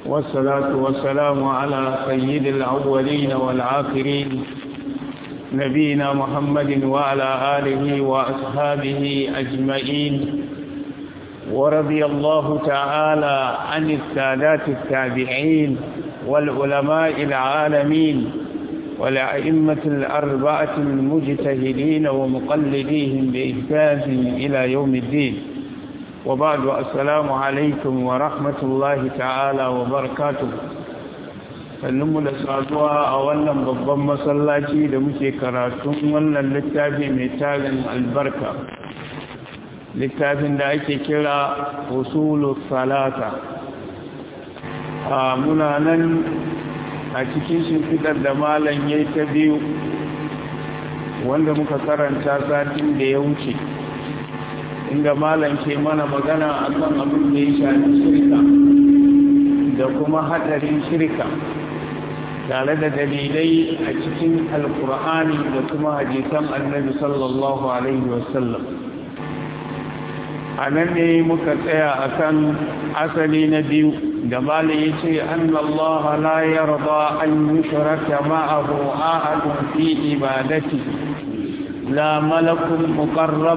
والصلاة والسلام على سيد الأولين والآخرين نبينا محمد وعلى آله وأصحابه أجمعين ورضي الله تعالى عن السادات التابعين والعلماء العالمين والأئمة الأربعة المجتهدين ومقلديهم بإحسان إلى يوم الدين وبعد السلام عليكم ورحمة الله تعالى وبركاته sanninmu da saduwa a wannan babban masallaci da muke karatun wannan littafi mai tarin albarka littafin da ake kira usulus salata muna nan a cikin shimfidar da malam yayi ta biyu wanda muka karanta satin da ya wuce inda malam ke mana magana akan abin da ya shafi shirka da kuma hadarin shirka tare da dalilai a cikin alkur'ani da kuma hadisan annabi sallallahu alaihi wasallam a nan ne muka tsaya akan asali na biyu da malam ya ce annallaha la yarda an yushraka ma'ahu ahadun fi ibadati la malakun muqarrab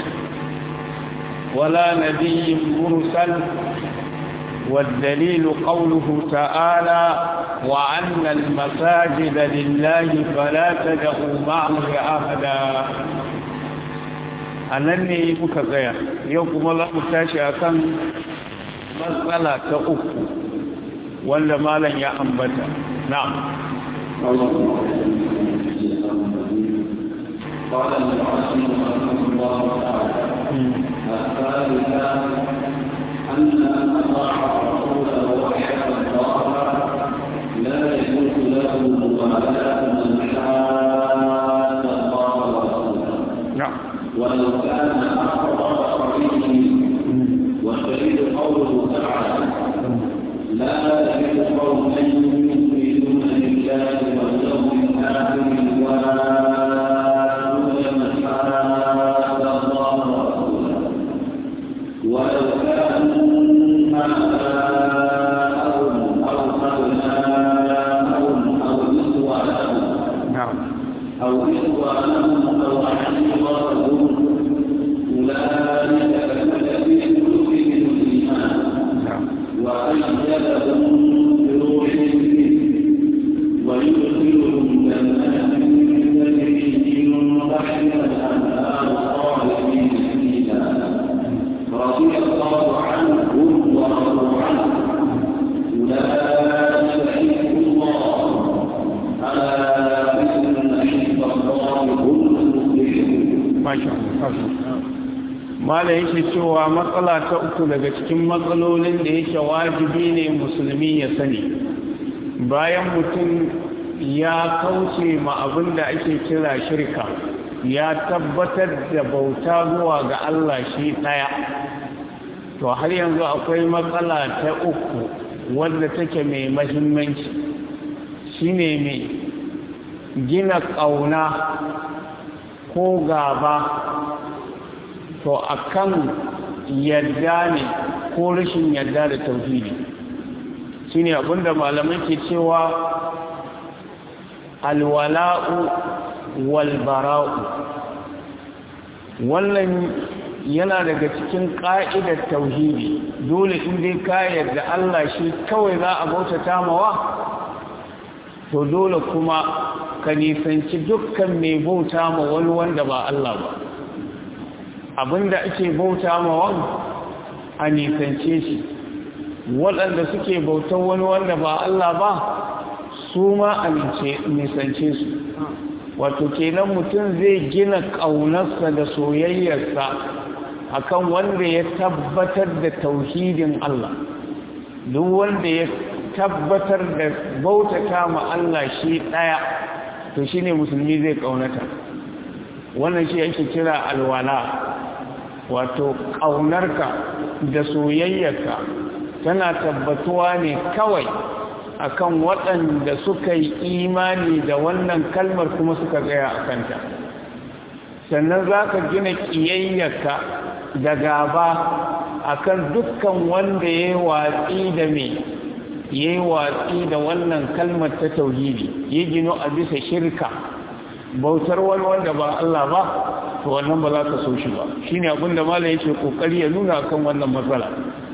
ولا نبي مرسل والدليل قوله تعالى وأن المساجد لله فلا تدعوا معه أحدا أنني مكذيا يوم الله متاشا كان مسألة أخو ولا ما لن يأنبتا نعم قال العاصم رحمه الله تعالى الثالثة أن أطاع الرسول وحد الله لا يجوز له مبالاة من حاد الله ورسوله ولو كان أقرب قريبه والدليل قوله تعالى لا تجد قوما يؤمنون بالله واليوم الآخر ولو كانوا آباءهم أو أبناءهم أو إخوانهم أو عشيرتهم أولئك كتب في قلوبهم الإيمان وأيدهم بروح منه ويدخلهم جنات تجري من تحتها الأنهار خالدين فيها رضي الله عنهم ورضوا عنه أولئك حزب الله ألا إن حزب الله هم المفلحون. ما شاء الله. mala yake cewa matsala ta uku daga cikin matsalolin da yake wajibi ne musulmi ya sani bayan mutum ya kauce ma abin da ake kira shirka ya tabbatar da bauta zuwa ga Allah shi ɗaya to har yanzu akwai matsala ta uku wadda take mai mahimmanci shine mai gina ƙauna ko gaba to akan yadda ne ko rashin yadda da tauhidi shine abinda malamai ke cewa alwala'u walbara'u wannan yana daga cikin ƙa'idar tauhidi dole in dai ka yarda Allah shi kawai za a bautata mawa to dole kuma ka nisanci dukkan mai bauta ma wani wanda ba Allah ba abinda ake bauta mawa a nisance shi waɗanda suke bautan wani wanda ba Allah ba su ma a nisance su wato kenan mutum zai gina ƙaunarsa da soyayyarsa akan wanda ya tabbatar da tauhidin Allah duk wanda ya tabbatar da bautata ma Allah shi ɗaya to shine musulmi zai ƙaunata wannan shi ake kira alwala wato ƙaunarka da soyayyarka tana tabbatuwa ne kawai akan waɗanda suka yi imani da wannan kalmar kuma suka tsaya a kanta sannan za ka gina ƙiyayyarka da gaba akan dukkan wanda ya watsi da mai yayi watsi da wannan kalmar ta tauhidi ya gino a bisa shirka bautar wani wanda ba Allah ba to wannan ba za ka so shi ba shine abin da malai yake kokari ya nuna kan wannan matsala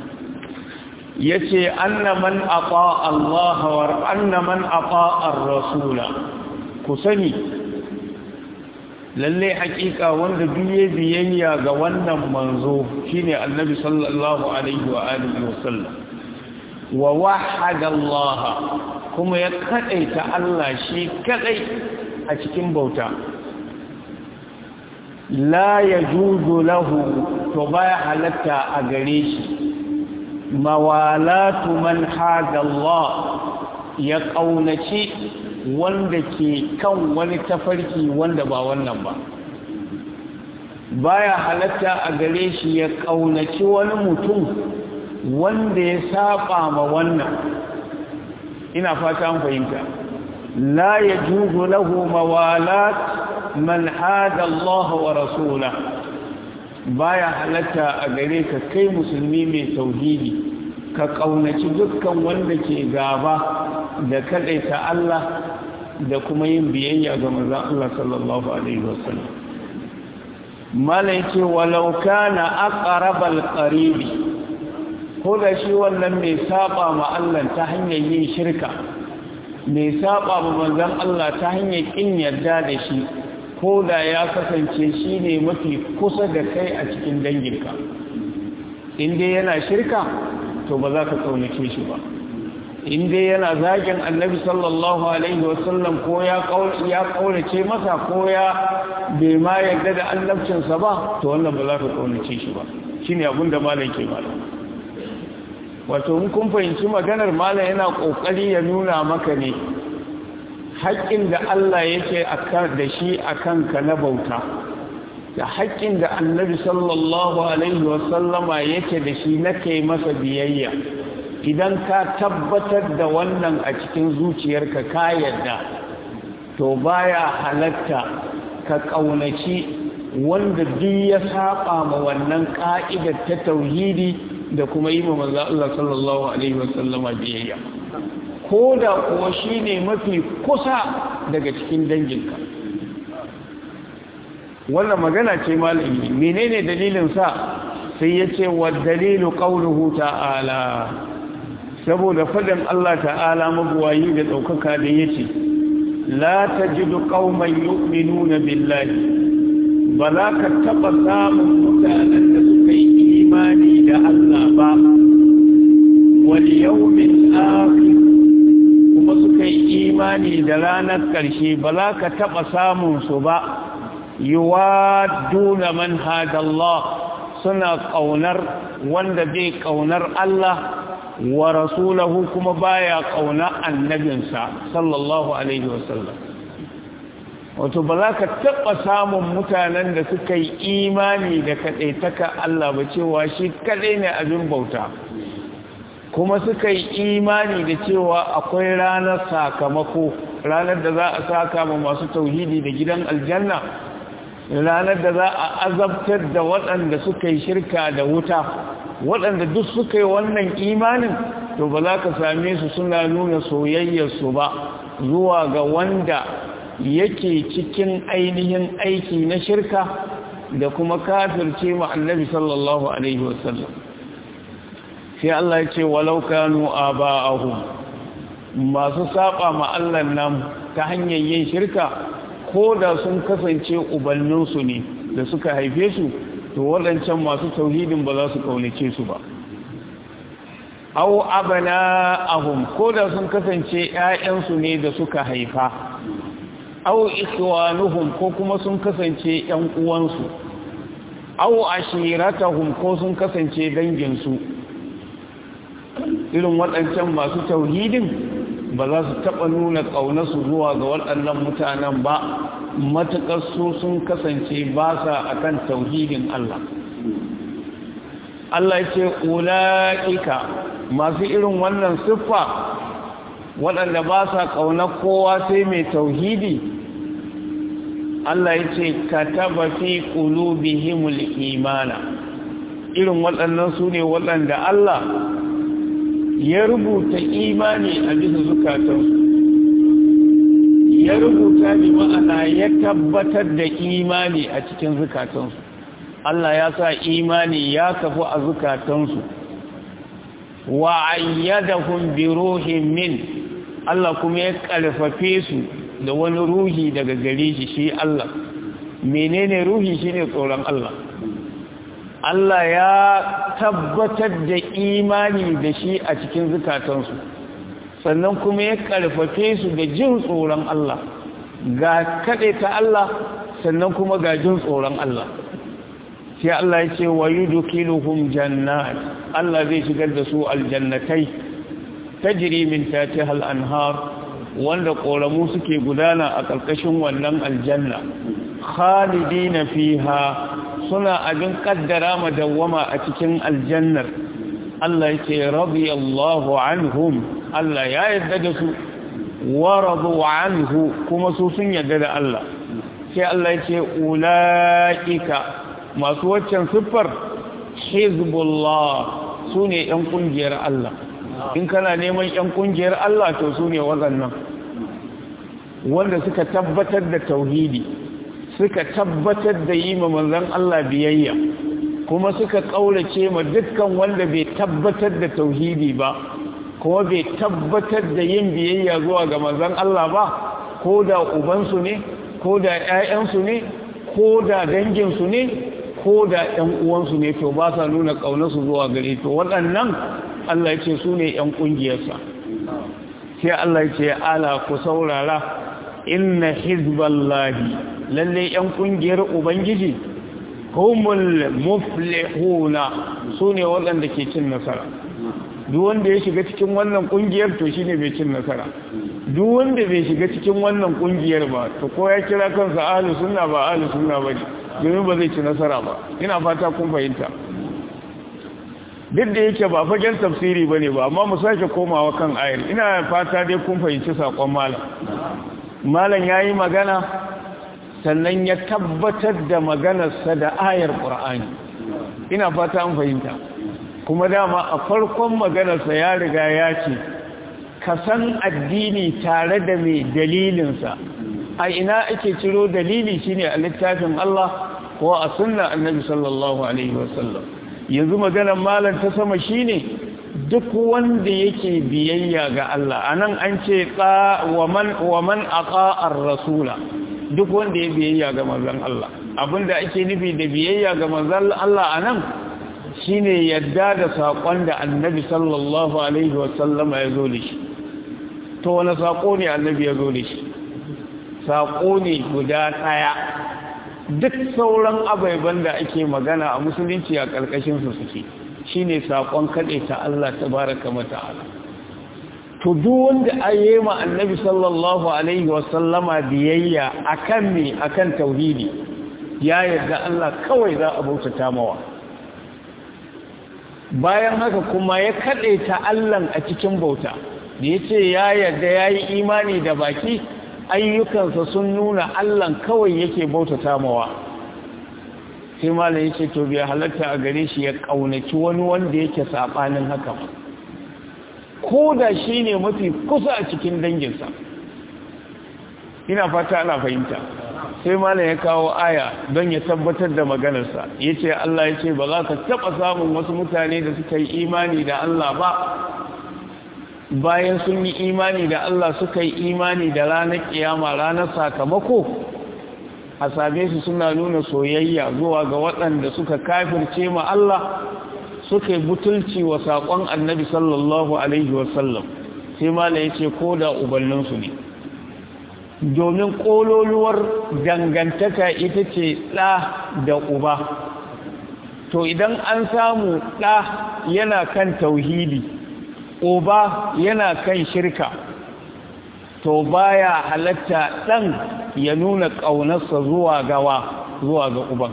yace anna man aqa Allah wa anna man aqa ar-rasula ku sani lalle hakika wanda biye biyayya ga wannan manzo shine annabi sallallahu alaihi wa alihi wasallam wa wahada Allah kuma ya kadaita Allah shi kadai a cikin bauta la yajuzu lahu to baya halatta a gare shi mawalatu man hada Allah ya kaunaci wanda ke kan wani tafarki wanda ba wannan ba baya halatta a gare shi ya kaunaci wani mutum wanda ya saba ma wannan ina fata an fahimta la yajuzu lahu mawalat man hada Allah wa rasulahu baya halatta a gare ka kai musulmi mai tauhidi ka kaunaci dukkan wanda ke gaba da kadaita Allah da kuma yin biyayya ga manzon Allah sallallahu alaihi wasallam malaike walau kana aqrabal qaribi ko da shi wannan mai saba ma Allah ta hanyar yin shirka mai saba ma manzon Allah ta hanyar kin yarda da shi ko da ya kasance shi ne mafi kusa da kai a cikin danginka inda yana shirka to ba za ka kaunace shi ba inda yana zagin annabi sallallahu alaihi wasallam ko ya kaunace masa ko ya bai ma yarda da annabcinsa ba to wannan ba za ka kaunace shi ba shi ne abinda malam ke malam wato in kun fahimci maganar malam yana ƙoƙari ya nuna maka ne haƙƙin da Allah yake da shi a kanka na bauta da haƙƙin da annabi sallallahu alaihi wasallama yake da shi na kai masa biyayya idan ka tabbatar da wannan a cikin zuciyarka ka yarda to baya halatta ka ƙaunaci wanda duk ya saba ma wannan ƙa'idar ta tauhidi da kuma yi ma manzo Allah sallallahu alaihi wasallama biyayya ko da kuwa shi ne mafi kusa daga cikin danginka wannan magana ce malami menene dalilinsa sai ya ce wa dalilu qawluhu ta'ala saboda fadin Allah ta'ala mabuwayi da ɗaukaka da ya ce la tajidu qauman yu'minuna billahi ba za ka taɓa samun mutanen da suka yi imani da Allah ba wal yawmil akhir kuma suka yi imani da ranar ƙarshe ba za ka taɓa samun su ba yuwadduna man hadallah suna ƙaunar wanda bai ƙaunar Allah wa rasulahu kuma baya ƙaunar annabinsa sallallahu alaihi wasallam wato ba za ka taɓa samun mutanen da suka yi imani da kaɗaitaka Allah ba cewa shi kaɗai ne abin bauta kuma suka yi imani da cewa akwai ranar sakamako ranar da za a saka ma masu tauhidi da gidan aljanna ranar da za a azabtar da waɗanda suka yi shirka da wuta waɗanda duk suka yi wannan imanin to ba za ka same su suna nuna soyayyarsu ba zuwa ga wanda yake cikin ainihin aiki na shirka da kuma kafirce ma annabi sallallahu alaihi wasallam sai Allah ya ce walau kanu aba'ahum masu saba ma Allah nan ta hanyar yin shirka ko da sun kasance ubanninsu ne da suka haife su to waɗancan masu tauhidin ba za su kaunace su ba aw abana'ahum ko da sun kasance ƴaƴansu ne da suka haifa aw ikhwanuhum ko kuma sun kasance ƴan uwansu aw ashiratahum ko sun kasance danginsu irin waɗancan masu tauhidin ba za su taɓa nuna ƙaunarsu zuwa ga waɗannan mutanen ba matuƙar su sun kasance ba sa akan tauhidin Allah Allah ce ula'ika masu irin wannan siffa waɗanda ba sa ƙaunar kowa sai mai tauhidi Allah ya ce kataba fi qulubihimul imana irin waɗannan su ne waɗanda Allah ya rubuta imani a bisa zukatansu, ya rubuta bi ma'ana ya tabbatar da imani a cikin zukatansu. Allah ya sa imani ya kafu a zukatansu, wa ayyadahum bi ruhin min, Allah kuma ya karfafe su da wani ruhi daga gare shi Allah. Menene ruhi? Shine tsoron Allah. Allah ya tabbatar da imani da shi a cikin zukatansu, sannan kuma ya karfafe su da jin tsoron Allah, ga kaɗai ta Allah sannan kuma ga jin tsoron Allah. Sai Allah ya ce wa yudkhiluhum jannat, Allah zai shigar da su aljannatai tajri min tahtiha al-anhar, wanda ƙoramu suke gudana a ƙarƙashin wannan aljanna, khalidina fiha, suna abin kaddara madawwama a cikin aljannar. Allah yake radiyallahu anhum, Allah ya yarda da su, wa radu anhu, kuma su sun yarda da Allah. Sai Allah yake ulaika, masu waccan siffar, hizbullah, su ne ‘yan ƙungiyar Allah. In kana neman ‘yan ƙungiyar Allah to su ne waɗannan wanda suka tabbatar da tauhidi, suka tabbatar da yi ma manzon Allah biyayya, kuma suka ƙaurace ma dukkan wanda bai tabbatar da tauhidi ba, kuma bai tabbatar da yin biyayya zuwa ga manzon Allah ba, ko da ubansu ne, ko da ‘ya'yansu ne, ko da danginsu ne, ko da ‘yan uwansu ne, to ba sa nuna ƙaunarsu zuwa gare. To waɗannan Allah ya ce su ne ‘yan ƙungiyarsa. Sai Allah ya ce ala ku saurara, inna hizballahi, lalle ‘yan ƙungiyar Ubangiji, humul muflihuna, su ne waɗanda ke cin nasara. Duk wanda ya shiga cikin wannan ƙungiyar to shi ne bai cin nasara. Duk wanda bai shiga cikin wannan ƙungiyar ba, to ko ya kira kansa ahlus sunna ba ahlus sunna ba ne, domin ba zai ci nasara ba. Ina fata kun fahimta. Duk da yake ba fagen tafsiri ba ne ba, amma mu sake komawa kan ayar. Ina fata dai kun fahimci saƙon malam. Malam ya yi magana, sannan ya tabbatar da maganarsa da ayar ƙur'ani. Ina fata an fahimta. Kuma dama a farkon maganarsa ya riga ya ce, ka san addini tare da mai dalilinsa. A ina ake ciro dalili shine a littafin Allah ko a sunna annabi sallallahu alaihi wasallam. Yanzu maganar malam ta sama shine duk wanda yake biyayya ga Allah. Anan an ce wa man aqa'a ar-rasula, duk wanda ya biyayya ga manzon Allah. Abinda ake nufi da biyayya ga manzon Allah anan shine yadda da sakon da annabi sallallahu alaihi wasallam ya zo da shi. To wani sako ne annabi ya zo da shi? Sako ne guda ɗaya. Duk sauran abaiban da ake magana a musulunci a ƙarƙashinsu suke, shi ne saƙon kaɗe ta Allah tabaraka mata'ala. To duk wanda a yi ma annabi sallallahu alaihi wasallama biyayya a kan me, a kan tauhidi, ya yarda Allah kawai za a bautata mawa. Bayan haka kuma ya kaɗe ta Allah a cikin bauta, da ya ce ya yarda ya yi imani da baki, ayyukansa sun nuna Allah kawai yake bautata mawa. Sai malam yake to bai halatta a gare shi ya kaunaci wani wanda yake sabanin haka, ko da shi ne mafi kusa a cikin danginsa. Ina fata ana fahimta. Sai malam ya kawo aya don ya tabbatar da maganarsa. Yace Allah yace ba za ka taba samun wasu mutane da suka yi imani da Allah ba, bayan sun yi imani da Allah suka yi imani da ranar kiyama, ranar sakamako, a same su suna nuna soyayya zuwa ga waɗanda suka kafirce ma Allah, suka yi butulci wa saƙon annabi sallallahu alaihi wasallam. Sai mala ya ce ko da ubanninsu ne, domin ƙololuwar dangantaka ita ce ɗa da uba. To idan an samu ɗa yana kan tauhidi, uba yana kan shirka, to baya halatta ɗan ya nuna ƙaunarsa zuwa ga uban.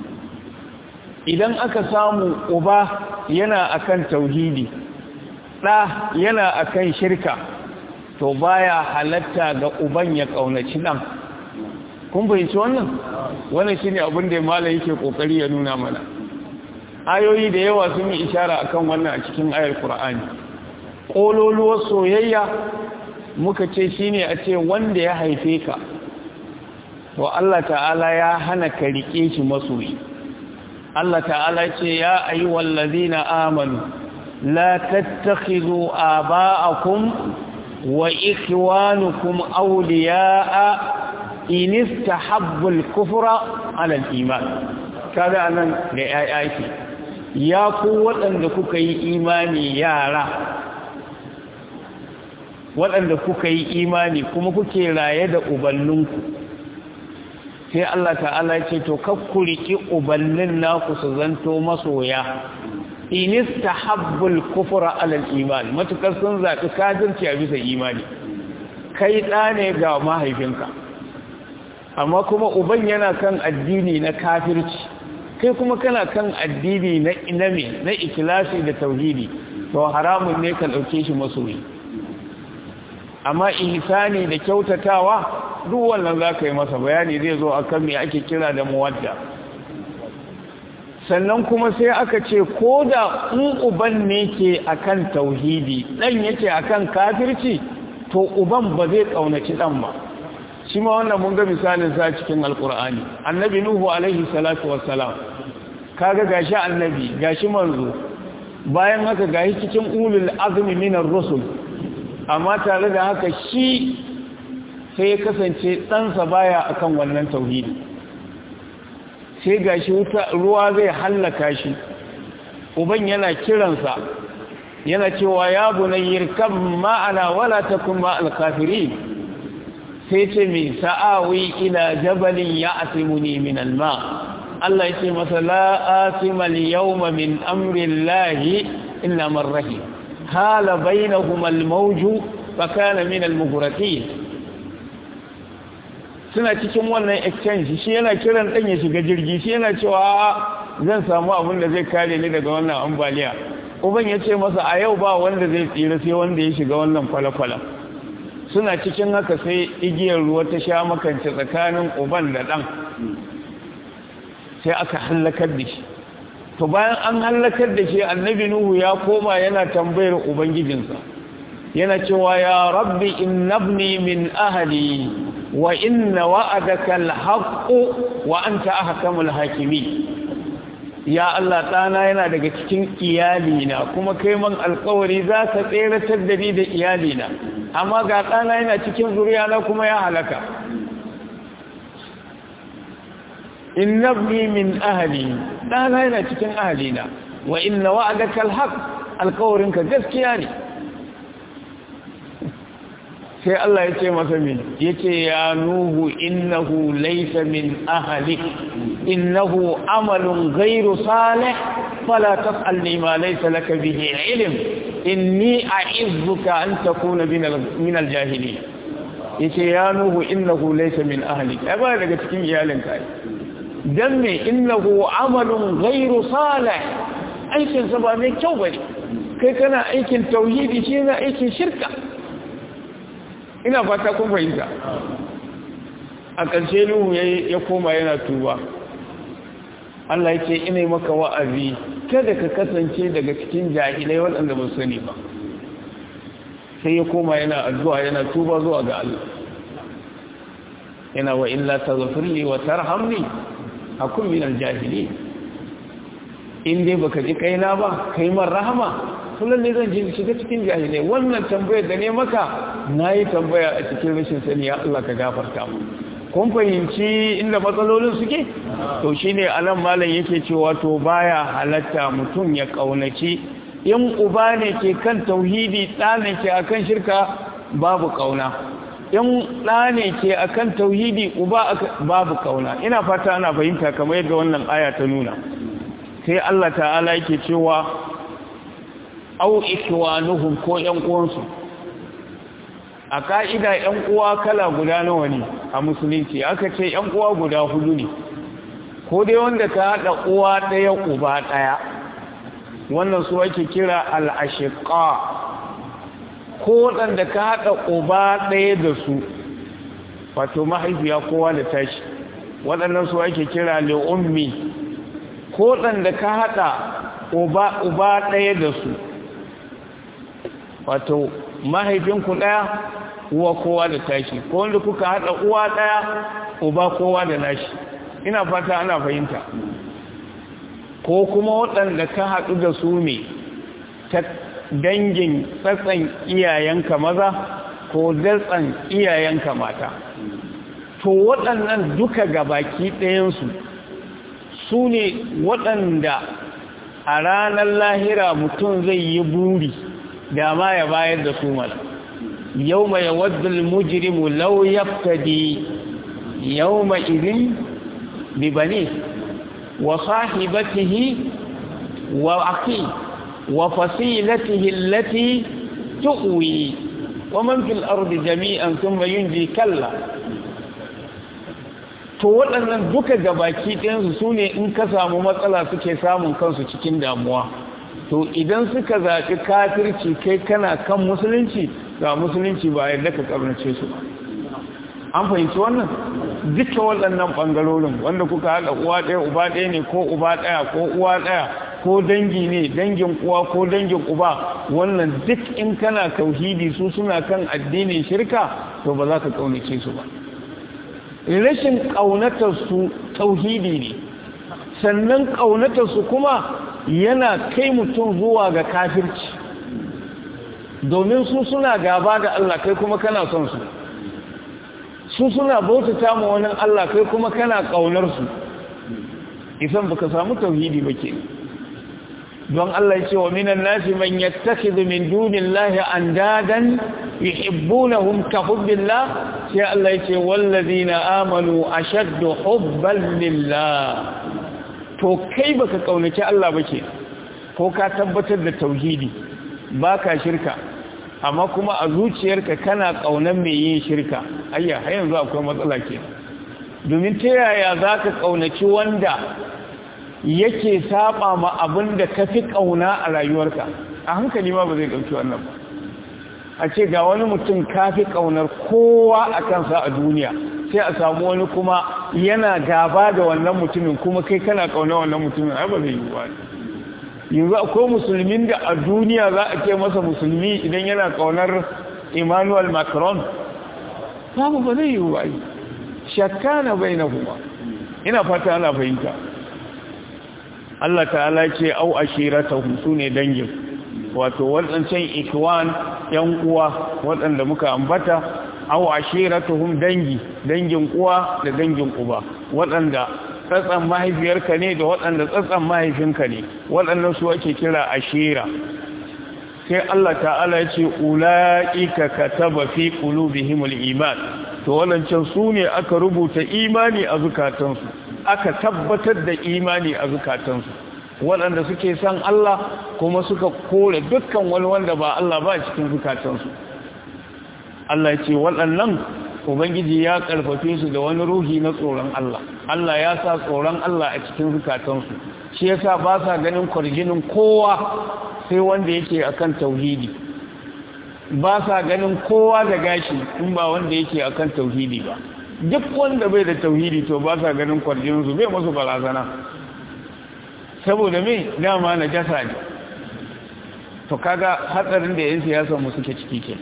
Idan aka samu uba yana akan tauhidi, ɗa yana akan shirka, to baya halatta ga uban ya ƙaunaci ɗan. Kun fahimci wannan shine abin da malam yake ƙoƙari ya nuna mana. Ayoyi da yawa sun yi ishara akan wannan a cikin ayar Qur'ani. ƙololuwar soyayya muka ce shine a ce wanda ya haife ka to Allah ta'ala ya hana ka rike shi masoyi. Allah ta'ala ce ya ayyuhal ladina amanu la tattakhidhu aba'akum wa ikhwanukum awliya'a in istahabbu al-kufra 'ala al-iman. kaga anan da ayati ya ku waɗanda kuka yi imani yara waɗanda kuka yi imani kuma kuke raye da ubanninku sai Allah ta'ala ce to kakkuriki ubannin naku su zanto masoya inistahabbul kufra ala al-iman matukar sun zaɓi kafirci a bisa imani kai ɗa ne ga mahaifinka amma kuma uban yana kan addini na kafirci kai kuma kana kan addini na iname na ikhlasi da tauhidi to haramun ne ka dauke shi masoyi amma ihsani da kyautatawa duk wannan zaka yi masa bayani zai zo akan me ake kira da muwadda sannan kuma sai aka ce koda in uban ne ke akan tauhidi dan yake akan kafirci to uban ba zai kaunaci dan ba shi ma wannan mun ga misalin sa cikin alkur'ani annabi nuhu alaihi salatu wassalam kaga gashi annabi gashi manzo bayan haka gashi cikin ulul azmi minar rusul amma tare da haka shi sai ya kasance ɗansa baya akan wannan tauhidi sai gashi ruwa zai hallaka shi uban yana kiransa yana cewa ya bunayyir kam ma'ana wala takun ma'al kafirin sai ce mai sa'awi ila jabalin ya asimuni min alma Allah ya ce masa la asimal yawma min amrillahi illa man rahim hala bainahuma almawju fa kana min almughraqin suna cikin wannan exchange shi yana kiran dan ya shiga jirgi shi yana cewa zan samu abin da zai kare ni daga wannan ambaliya uban ya ce masa a yau ba wanda zai tsira sai wanda ya shiga wannan kwalakwala suna cikin haka sai igiyar ruwa ta sha makance tsakanin uban da ɗan sai aka hallakar da shi to bayan an hallakar da shi annabi nuhu ya koma yana tambayar ubangijinsa yana cewa ya rabbi innabni min ahli wa inna wa'adaka al-haqq wa anta ahkamul hakimin ya Allah ɗana yana daga cikin iyalina kuma kai man alƙawari za ka tseratar da ni da iyalina amma ga ɗana yana cikin zuriyana kuma ya halaka innabni min ahli ɗana yana cikin ahlina wa inna wa'adaka alhaq alƙawarinka gaskiya ne sai Allah ya ce masa min yace ya nuhu innahu laysa min ahlik innahu amalun ghayru salih fala tas'alni ma laysa laka bihi ilm inni a'izzuka an takuna min al-jahilin yace ya nuhu innahu laysa min ahlik ai ba daga cikin iyalinka dan me innahu amalun ghayru salih aikin sa ba mai kyau bane kai kana aikin tauhidi shi yana aikin shirka ina fata kun fahimta a ƙarshe nuhu ya koma yana tuba Allah ya ce ina maka wa'azi kada ka kasance daga cikin jahilai waɗanda ba sani ba sai ya koma yana addu'a yana tuba zuwa ga Allah yana wa illa taghfirli wa tarhamni akun min al-jahilin in dai baka ji kaina ba kai man rahama kullum ne zan shiga cikin jahilai wannan tambayar da ne maka na yi tambaya a cikin rashin sani ya Allah ka gafarta mu kun fahimci inda matsalolin suke to shine anan malam yake cewa to baya halatta mutum ya kaunaci in uba ne ke kan tauhidi ɗa ne ke akan shirka babu kauna in ɗa ne ke akan tauhidi uba babu kauna ina fata ana fahimta kamar yadda wannan aya ta nuna sai Allah ta'ala yake cewa au ikwanuhum ko ƴan uwansu a ka'ida ƴan uwa kala guda nawa ne a musulunci aka ce ƴan uwa guda hudu ne ko dai wanda ka hada uwa daya uba daya wannan su ake kira al-ashiqa ko wanda ka hada uba daya da su wato mahaifiya kowa da tashi waɗannan su ake kira li ummi ko wanda ka hada uba daya da su wato mahaifinku ɗaya uwa kowa da tashi ko wanda kuka haɗa uwa ɗaya uba kowa da nashi ina fata ana fahimta ko kuma waɗanda ka haɗu da su ne ta dangin tsatsan iyayenka maza ko datsan iyayenka mata to waɗannan duka gabaki ɗayansu su ne waɗanda a ranar lahira mutum zai yi buri da ma ya bayar da su mana yau mai yawaddul mujrimu lau yaftadi yau mai izin bibane wa sahibatihi wa akhi wa fasilatihi allati tu'wi wa man fil ardi jami'an thumma yunji kalla to waɗannan duka gabaki ɗayansu su ne in ka samu matsala suke samun kansu cikin damuwa to idan suka zaɓi kafirci kai kana kan musulunci ga musulunci ba yadda ka ƙarnace su ba an fahimci wannan duka waɗannan ɓangarorin wanda kuka haɗa uwa ɗaya uba ɗaya ne ko uba ɗaya ko uwa ɗaya ko dangi ne dangin uwa ko dangin uba wannan duk in kana tauhidi su suna kan addinin shirka to ba za ka ƙaunace su ba rashin ƙaunatarsu tauhidi ne sannan ƙaunatarsu kuma yana kai mutum zuwa ga kafirci domin su suna gaba da Allah kai kuma kana son su su suna bautata ma wani Allah kai kuma kana ƙaunarsu isan baka samu tauhidi ba ke don Allah ya ce wa minan nasi man yattakhidhu min dunillahi andadan yuhibbunahum ka hubbillah sai Allah ya ce wallazina amanu ashaddu hubban lillah to kai baka kaunaci Allah bake ko ka tabbatar da tauhidi baka shirka amma kuma a zuciyarka kana kaunan mai yin shirka ayya har yanzu akwai matsala ke domin ta yaya zaka kaunaci wanda yake saba ma abin da ka fi ƙauna a rayuwarka a hankali ma ba zai ɗauki wannan ba a ce ga wani mutum ka fi ƙaunar kowa a kansa a duniya sai a samu wani kuma yana gaba da wannan mutumin kuma kai kana ƙaunar wannan mutumin ai ba zai yi ba yanzu akwai musulmin da a duniya za a ce masa musulmi idan yana ƙaunar Emmanuel Macron babu ba zai yi ba shakka na bai na kuma ina fata ana fahimta Allah ta'ala ce au ashiratahu sune dangin wato wadancan ikwan yan uwa wadanda muka ambata au ashiratuhum dangin uwa da dangin uba wadanda tsatsan mahaifiyarka ne da wadanda tsatsan mahaifinka ne wadannan su ake kira ashira sai Allah ta'ala ya ce ulaika kataba fi qulubihimul iman to wadancan sune aka rubuta imani a zukatansu aka tabbatar da imani a zukatansu waɗanda suke san Allah kuma suka kore dukkan wani wanda ba Allah ba cikin zukatansu Allah ya ce waɗannan ubangiji ya karfafe su da wani ruhi na tsoron Allah Allah ya sa tsoron Allah a cikin zukatansu shi yasa ba sa ganin kwarjinin kowa sai wanda yake akan tauhidi ba sa ganin kowa da gashi in ba wanda yake akan tauhidi ba duk wanda bai da tauhidi to ba sa ganin kwarjinsu bai musu barazana saboda me dama na jasa ne to kaga hatsarin da yan siyasa mu suke ciki ke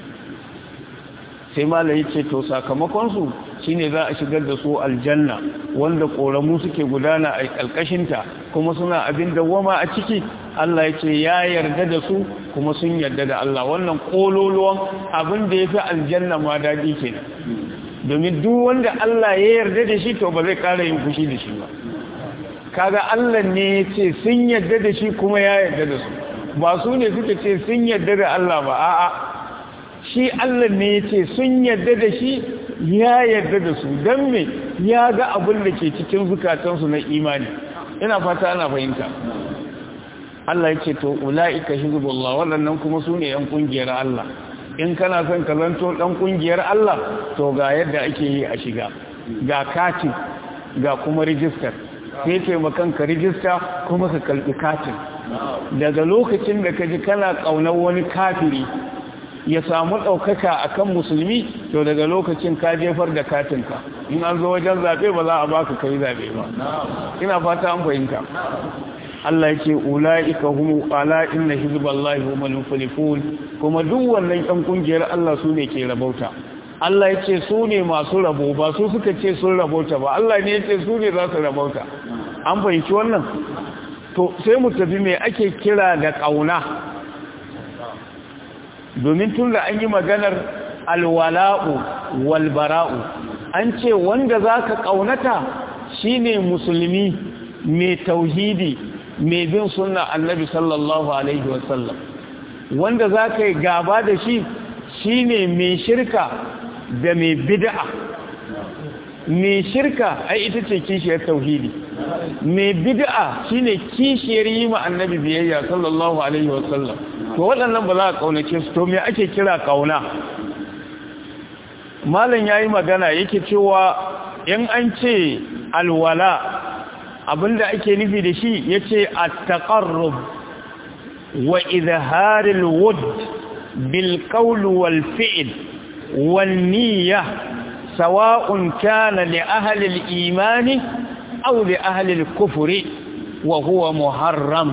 sai malai ce to sakamakon su shine za a shigar da su aljanna wanda koramu suke gudana a kalkashinta kuma suna abin dawama a ciki Allah ya ce ya yarda da su kuma sun yarda da Allah wannan kololuwan abin da yafi aljanna ma dadi kenan domin duk wanda Allah ya yarda da shi to ba zai ƙara yin fushi da shi ba kaga Allah ne ya ce sun yarda da shi kuma ya yarda da su ba su ne suka ce sun yarda da Allah ba a'a shi Allah ne ya ce sun yarda da shi ya yarda da su don me ya ga abin da ke cikin zukatansu na imani ina fata ana fahimta Allah ya ce to ula'ika hizbullah waɗannan kuma su ne yan ƙungiyar Allah in kana son ka zanto dan kungiyar Allah to ga yadda ake yi a shiga ga katin ga kuma rijistar sai taimakon ka rijista kuma ka kalbi katin daga lokacin da ka ji kana kaunar wani kafiri ya samu ɗaukaka akan musulmi to daga lokacin ka jefar da katinka in an zo wajen zaɓe ba za a baka kai zaɓe ba ina fata an fahimta Allah ya ce ulaika hum ala inna hizballahi humul muflihun kuma duk wannan ɗan kungiyar Allah su ne ke rabauta Allah ya ce su ne masu rabo ba su suka ce sun rabauta ba Allah ne ya ce su ne za su rabauta an fahimci wannan to sai mu tafi me ake kira da kauna domin tun da an yi maganar alwala'u walbara'u an ce wanda zaka kaunata shine musulmi mai tauhidi mai bin sunna annabi sallallahu alaihi wasallam wanda zaka yi gaba da shi shine mai shirka da mai bid'a mai shirka ai ita ce kishiyar tauhidi mai bid'a shine kishiyar yi ma annabi biyayya sallallahu alaihi wasallam to waɗannan ba za a kaunace su to me ake kira kauna malam yayi magana yake cewa in an ce alwala abinda ake nufi da shi yace at-taqarrub wa izhar al-wud bil qawl wal fi'l wan niyyah sawa'un kana li ahli al-iman aw li ahli al-kufr wa huwa muharram.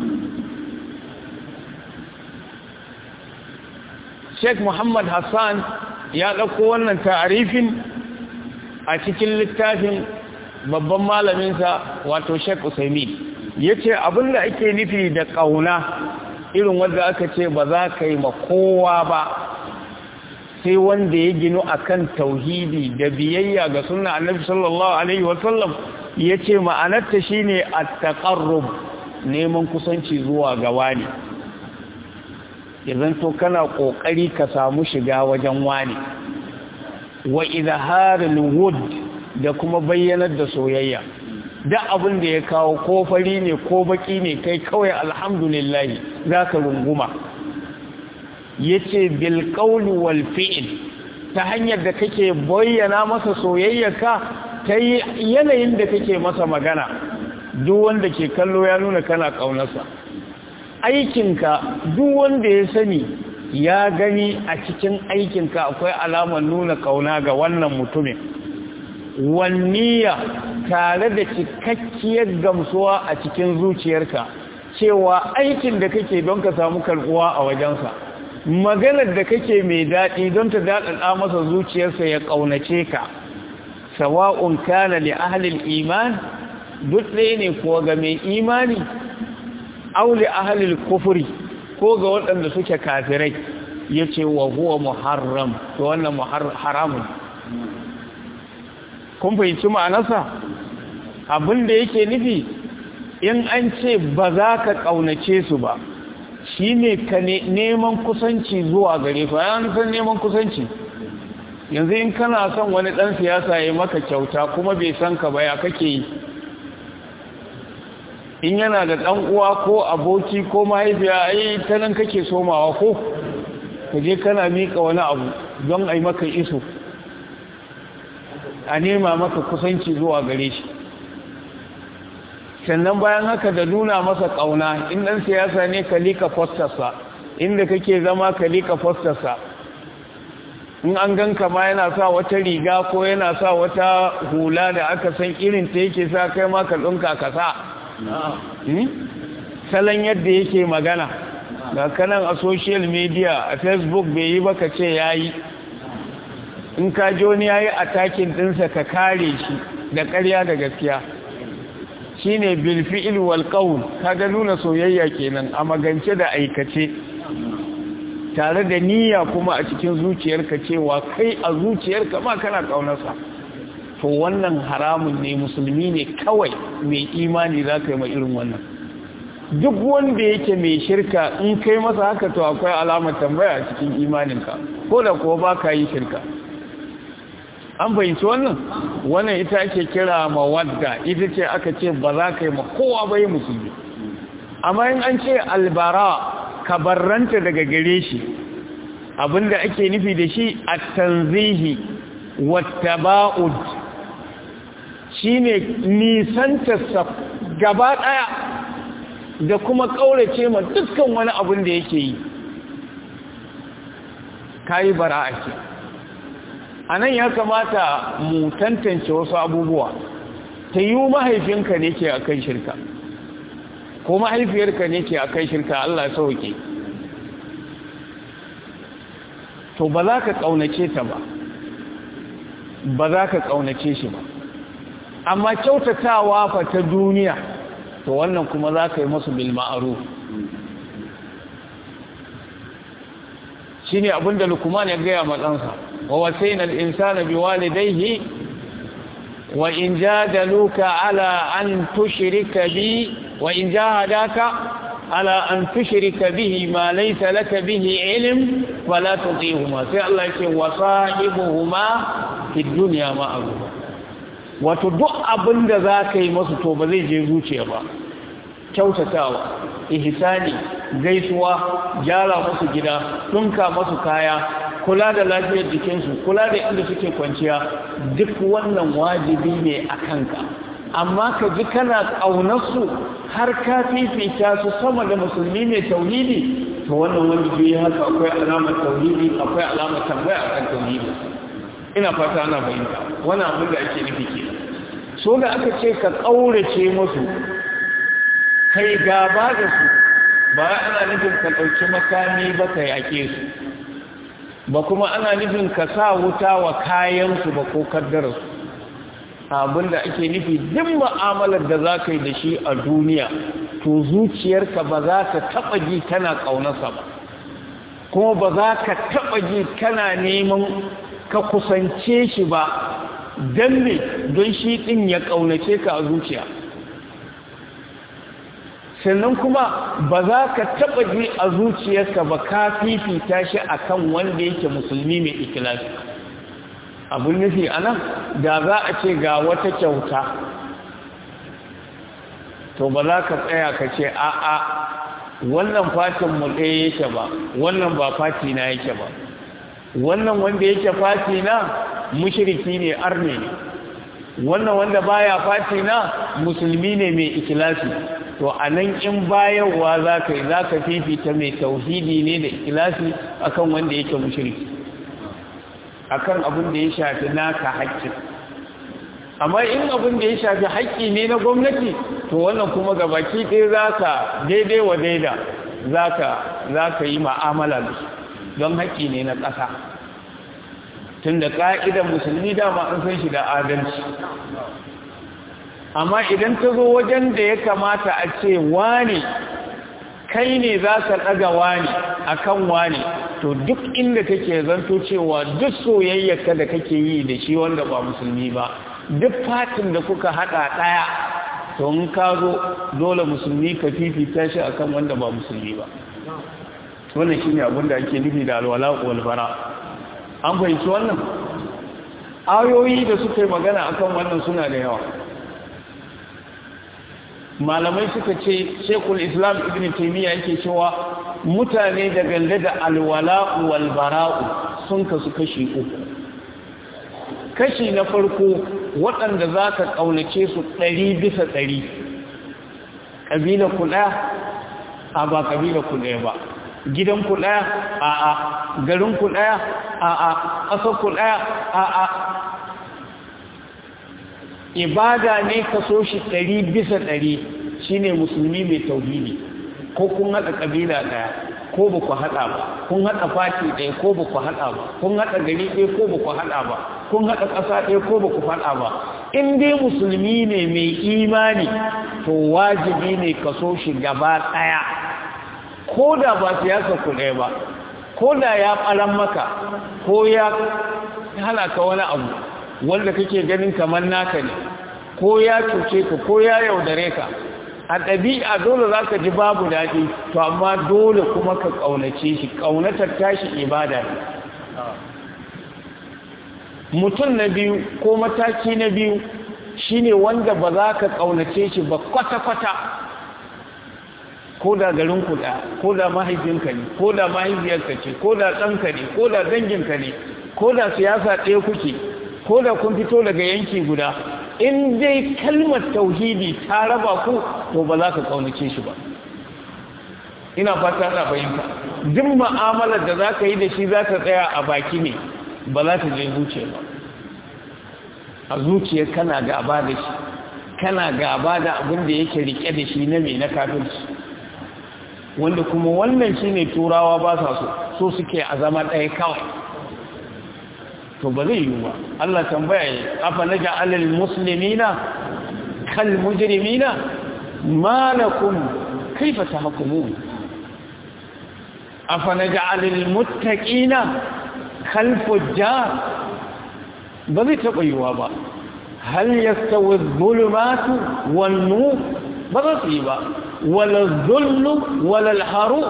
Sheikh Muhammad Hassan ya ɗauko wannan ta'arifin a cikin littafin babban malaminsa wato Sheikh Usaimin yace abinda ake nufi da kauna irin wanda aka ce ba za ka yi ma kowa ba sai wanda ya ginu akan tauhidi da biyayya ga sunna annabi sallallahu alaihi wasallam yace ma'anarta shine at-taqarrub neman kusanci zuwa ga wani idan to kana kokari ka samu shiga wajen wani wa izharul wud da kuma bayyanar da soyayya da abin da ya kawo ko fari ne ko baki ne kai kawai alhamdulillah zaka runguma yace bil qawl wal fi'l ta hanyar da kake bayyana masa soyayyarka ta yanayin da kake masa magana duk wanda ke kallo ya nuna kana kaunarsa aikinka duk wanda ya sani ya gani a cikin aikinka akwai alamar nuna kauna ga wannan mutumin wanniya tare da cikakkiyar gamsuwa a cikin zuciyarka cewa aikin da kake don ka samu karbuwa a wajensa maganar da kake mai daɗi don ta daɗaɗa masa zuciyarsa ya ƙaunace ka sawa'un kana li ahlil iman duk ɗaya ne kuwa ga mai imani auli ahlil kufri ko ga waɗanda suke kafirai yace wa huwa muharram to wannan haramun kun fahimci ma'anarsa abinda yake nufi in an ce ba za ka kaunace su ba shine ka neman kusanci zuwa gare ku an san neman kusanci yanzu in kana son wani dan siyasa ya maka kyauta kuma bai san ka ba ya kake yi in yana da ɗan uwa ko aboki ko mahaifiya ai ta nan kake somawa ko kaje kana mika wani abu don ai maka iso a nema maka kusanci zuwa gare shi sannan bayan haka da nuna masa kauna in dan siyasa ne ka lika postarsa inda kake zama ka lika postarsa in an ganka ma yana sa wata riga ko yana sa wata hula da aka san irin ta yake sa kai ma ka ɗinka ka sa salon yadda yake magana ga kanan a social media a Facebook bai yi ba ka ce ya yi in ka ji wani ya yi atakin ɗinsa ka kare shi da ƙarya da gaskiya shi ne bilfi'il walƙaun ka ga nuna soyayya kenan a magance da aikace tare da niyya kuma a cikin zuciyarka cewa kai a zuciyarka ma kana ƙaunarsa to wannan haramun ne musulmi ne kawai mai imani za ka yi mai irin wannan duk wanda yake mai shirka in kai masa haka to akwai alamar tambaya a cikin imaninka ko da kuwa ba ka yi shirka an fahimci wannan ita ake kira mawadda ita ce aka ce ba za ka yi ma kowa ba yi musulmi amma in an ce albara ka barranta daga gare shi abinda ake nufi da shi a tanzihi wattaba'ud shine nisantarsa gaba daya da kuma kaurace ma dukkan wani abin da yake yi kai bara'a ce anan ya kamata mu tantance wasu abubuwa ta yi mahaifinka ne ke akan shirka ko mahaifiyarka ne ke akai shirka Allah ya sauke to ba za ka kaunace ta ba za ka kaunace shi ba amma kyautatawa fa ta duniya to wannan kuma za ka yi masu bil ma'ruf shine abinda Luqman ya gaya ma ɗansa wa wasayna al-insana biwalidayhi wa in jadaluka ala an tushrika bi wa in jahadaka ala an tushrika bihi ma laysa laka bihi ilm fala tuti'huma sai Allah yake wa sahibuhuma fid dunya ma'rufa wato duk abinda zaka yi musu to ba zai je zuciya ba kyautatawa ihsani gaisuwa gyara musu gida dunka musu kaya kula da lafiyar jikinsu kula da inda suke kwanciya duk wannan wajibi ne a kanka amma ka ji kana ƙaunarsu har ka fifita su sama da musulmi mai tauhidi to wannan wani biyu haka akwai alamar tauhidi akwai alamar tambaya a kan tauhidi ina fata ana fahimta wani abin da ake nufi ke so da aka ce ka ƙaurace musu kai gaba da su ba ana nufin ka ɗauki makami ba ka yaƙe su ba kuma ana nufin ka sa wuta wa kayansu ba ko kaddararsu abinda ake nufi duk mu'amalar da za ka yi da shi a duniya to zuciyarka ba za ka taɓa ji kana ƙaunarsa ba kuma ba za ka taɓa ji kana neman ka kusance shi ba don me don shi ɗin ya ƙaunace ka a zuciya sannan kuma ba za ka taɓa ji a zuciyarka ba ka fifita shi a kan wanda yake musulmi mai ikilasi abin nufi a nan da za a ce ga wata kyauta to ba za ka tsaya ka ce a'a wannan fatin mu ɗaya yake ba wannan ba fati na yake ba wannan wanda yake fati na mushriki ne arne ne wannan wanda baya fati na musulmi ne mai ikilasi to a nan in bayarwa za ka yi za ka fifita mai tauhidi ne da ikilasi akan wanda yake mushriki akan abin da ya shafi naka haƙƙin amma in abin da ya shafi haƙƙi ne na gwamnati to wannan kuma gabaki ɗaya za ka daidai wa daida za ka yi ma'amala da su don haƙƙi ne na ƙasa tun da ƙa'idan musulmi dama an san shi da adalci amma idan ta zo wajen da ya kamata a ce wane kai ne za ka ɗaga wane a kan wane to duk inda kake zanto cewa duk soyayyarka da kake yi da shi wanda ba musulmi ba duk fatin da kuka haɗa ɗaya to in ka zo dole musulmi ka fifita shi akan wanda ba musulmi ba wannan shi ne abinda ake nufi da alwala walbara an fahimci wannan ayoyi da suka yi magana akan wannan suna da yawa malamai suka ce shekul islam ibn taimiyya yake cewa mutane da gande da alwala walbara'u sun kasu kashi uku kashi na farko waɗanda za ka ƙaunace su 100% ƙabila ku ɗaya a ba ƙabila ku ɗaya ba gidan ku ɗaya a garin ku ɗaya a ƙasar ku ɗaya a ibada ne ka so shi 100% shine musulmi mai tauhidi ko kun haɗa ƙabila ɗaya ko ba ku haɗa ba kun haɗa fati ɗaya ko ba ku haɗa ba kun haɗa gari ɗaya ko ba ku haɗa ba kun haɗa ƙasa ɗaya ko ba ku haɗa ba in dai musulmi ne mai imani to wajibi ne ka so shi gaba ɗaya ko da ba siyasa ku ɗaya ba ko da ya ɓaran maka ko ya hana ka wani abu wanda kake ganin kamar naka ne ko ya cuce ka ko ya yaudare ka a ɗabi'a dole za ka ji babu daɗi to amma dole kuma ka ƙaunace shi ƙaunatar tashi ibada ne mutum na biyu ko mataki na biyu shine wanda ba za ka ƙaunace shi ba kwata-kwata ko da garin kuɗa ko da mahaifinka ne ko da mahaifiyarka ce ko da ɗanka ne ko da danginka ne ko da siyasa ɗaya kuke ko da kun fito daga yanki guda in dai kalmar tauhidi ta raba ku to ba za ka kaunace shi ba ina fata ana fahimta duk mu'amalar da za ka yi da shi za ta tsaya a baki ne ba za ta je zuciya ba a zuciya kana gaba da shi kana gaba da abin da yake rike da shi na mai na kafirci, wanda kuma wannan shine turawa ba sa so suke a zama ɗaya kawai. To ba zai yi ba. Allah tambaya yi, afa naj'alul muslimina kal mujrimina ma lakum kayfa tahkumun, afa naj'alul muttaqina kal fujjar. Ba zai taɓa yiwa ba. hal yastawi adh-dhulumatu wan-nur, ba za su yi ba, wala adh-dhullu wala al-haru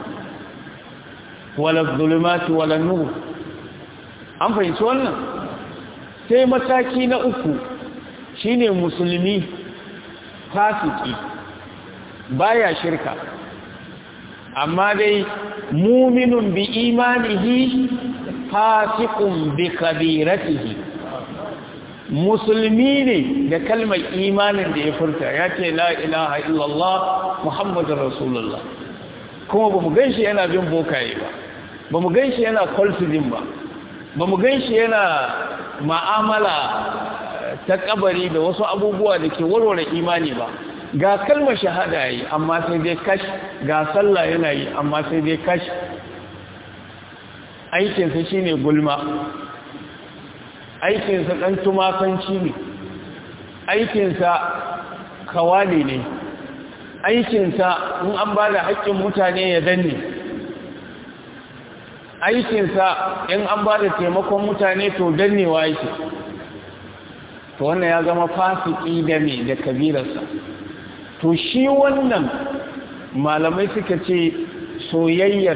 wala adh-dhulumatu wala an-nur. An fahimci wannan. Sai mataki na uku shine musulmi fasiki baya shirka, amma dai mu'minun bi imanihi fasiqun bi kabiratihi. Musulmi ne da kalmar imanin da ya furta, ya ce la ilaha illallah muhammadur rasulullah, kuma ba mu ganshi yana bin bokaye ba, ba mu ganshi yana kultizin ba mu ganshi yana ma'amala ta kabari da wasu abubuwa da ke warware imani ba. Ga kalmar shahada yi amma sai dai kash, ga sallah yana yi amma sai dai kash. Aikinsa shine gulma, aikinsa ɗan tumakanci ne, aikinsa kawali ne, aikinsa in an ba da haƙƙin mutane ya danne, aikinsa in an ba da taimakon mutane to dannewa yake. To wannan ya zama fasiki da me da kabirarsa. To shi wannan malamai suka ce soyayyar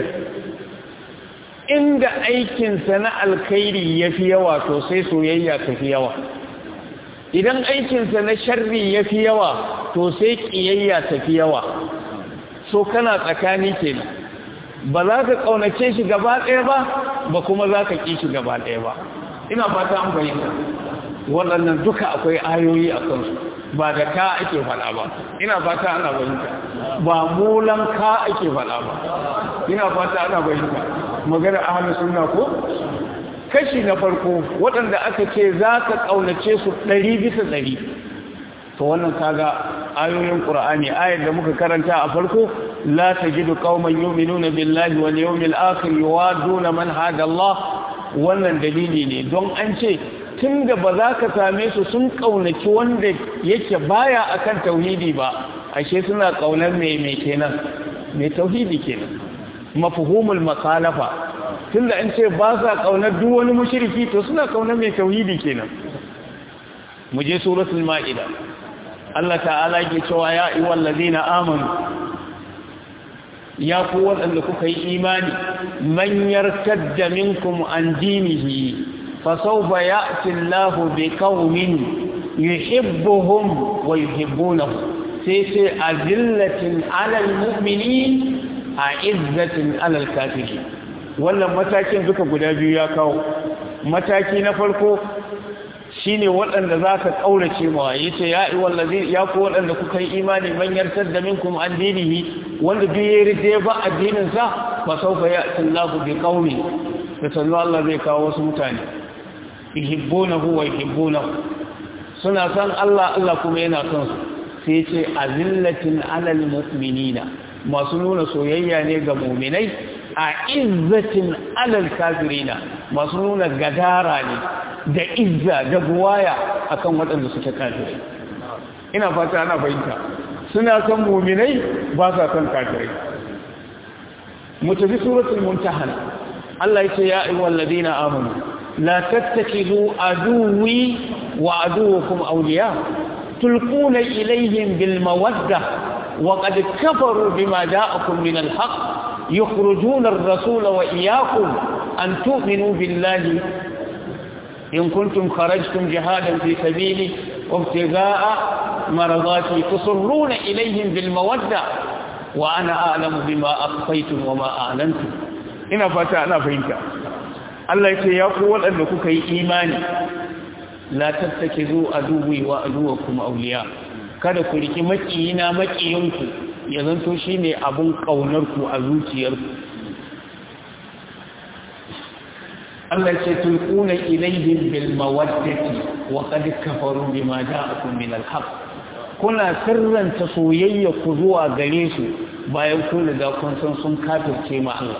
inda aikinsa na alkhairi ya fi yawa to sai soyayya ta fi yawa, idan aikinsa na sharri ya fi yawa to sai ƙiyayya ta fi yawa. So kana tsakani kenan, ba za ka ƙaunace shi gaba ɗaya ba kuma za ka ƙi shi gaba ɗaya ba. Ina fata an fahimta. Waɗannan duka akwai ayoyi a kansu, ba da ka ake faɗa ba. Ina fata ana fahimta. Ba mulan ka ake faɗa ba. Ina fata ana fahimta. Magana ahlus sunna ko kashi na farko waɗanda aka ce za ka ƙaunace su 100%. To wannan kaga ayoyin Qur'ani, ayar da muka karanta a farko, la tajidu qauman yu'minuna billahi wal yawmil akhir yuwaduna man hada Allah. Wannan dalili ne don an ce tunda ba za ka same su sun ƙaunaci wanda yake baya akan tauhidi ba, ashe suna ƙaunar mai kenan, mai tauhidi kenan. Mafhumul mukhalafa, tunda an ce ba sa kaunar duk wani mushriki to suna kaunar mai tauhidi kenan. Mu je suratul maida, Allah ta'ala ke cewa ya ayyuhal ladina amanu, ya ku wadanda kuka yi imani, man yartadda minkum an dinihi fa sawfa ya'ti Allahu biqaumin yuhibbuhum wa yuhibbunahu, sai azillatin 'alal mu'minin a'izzatin 'alal kafirin. Wannan matakin duka guda biyu ya kawo. Mataki na farko shine waɗanda zaka kaurace mawa, yace ya wallazi ya ku waɗanda kuka yi imani, man yartadda minkum an dinihi, wanda duk ya ride ba addinin sa, fa sawfa ya'ti Allahu bi qaumi, da sallallahu Allah zai kawo wasu mutane yuhibbunahu wa yuhibbunahu, suna san Allah, Allah kuma yana son su. Sai yace azillatin 'alal mu'minina, masu nuna soyayya ne ga mu'minai, a izzatin 'alal kafirina, masu nuna gadara ne da izza da buwaya akan waɗanda suke kafirai. Ina fata ana fahimta. Suna san mu'minai ba sa san kafirai. Mu tafi suratul mumtahana. Allah yace ya ayyuhal ladina amanu la tattakidu aduwwi wa aduwwakum awliya tulquna ilayhim bil mawaddah wa qad kafaru bima ja'akum min al haqq yukhrijuna ar-rasula wa iyyakum an tu'minu billahi in kuntum kharajtum jihadan fi sabili wabtigha'a maradati tusirruna ilayhim bil mawaddah wa ana a'lamu bima akhfaytum wa ma a'lantum. Ina fata ana fahimta. Allah ya ce ya ku waɗanda kuka yi imani, la tattakizu aduwwi wa aduwwakum awliya, kada ku riki makiyina makiyinku ya zanto shine abun kaunar ku a zuciyarku. Allah ya ce tulquna ilayhim bil mawaddati wa qad kafaru bima ja'akum min al haqq kuna sirranta soyayya ku zuwa gare su bayan kun riga kun san sun kafirce ma Allah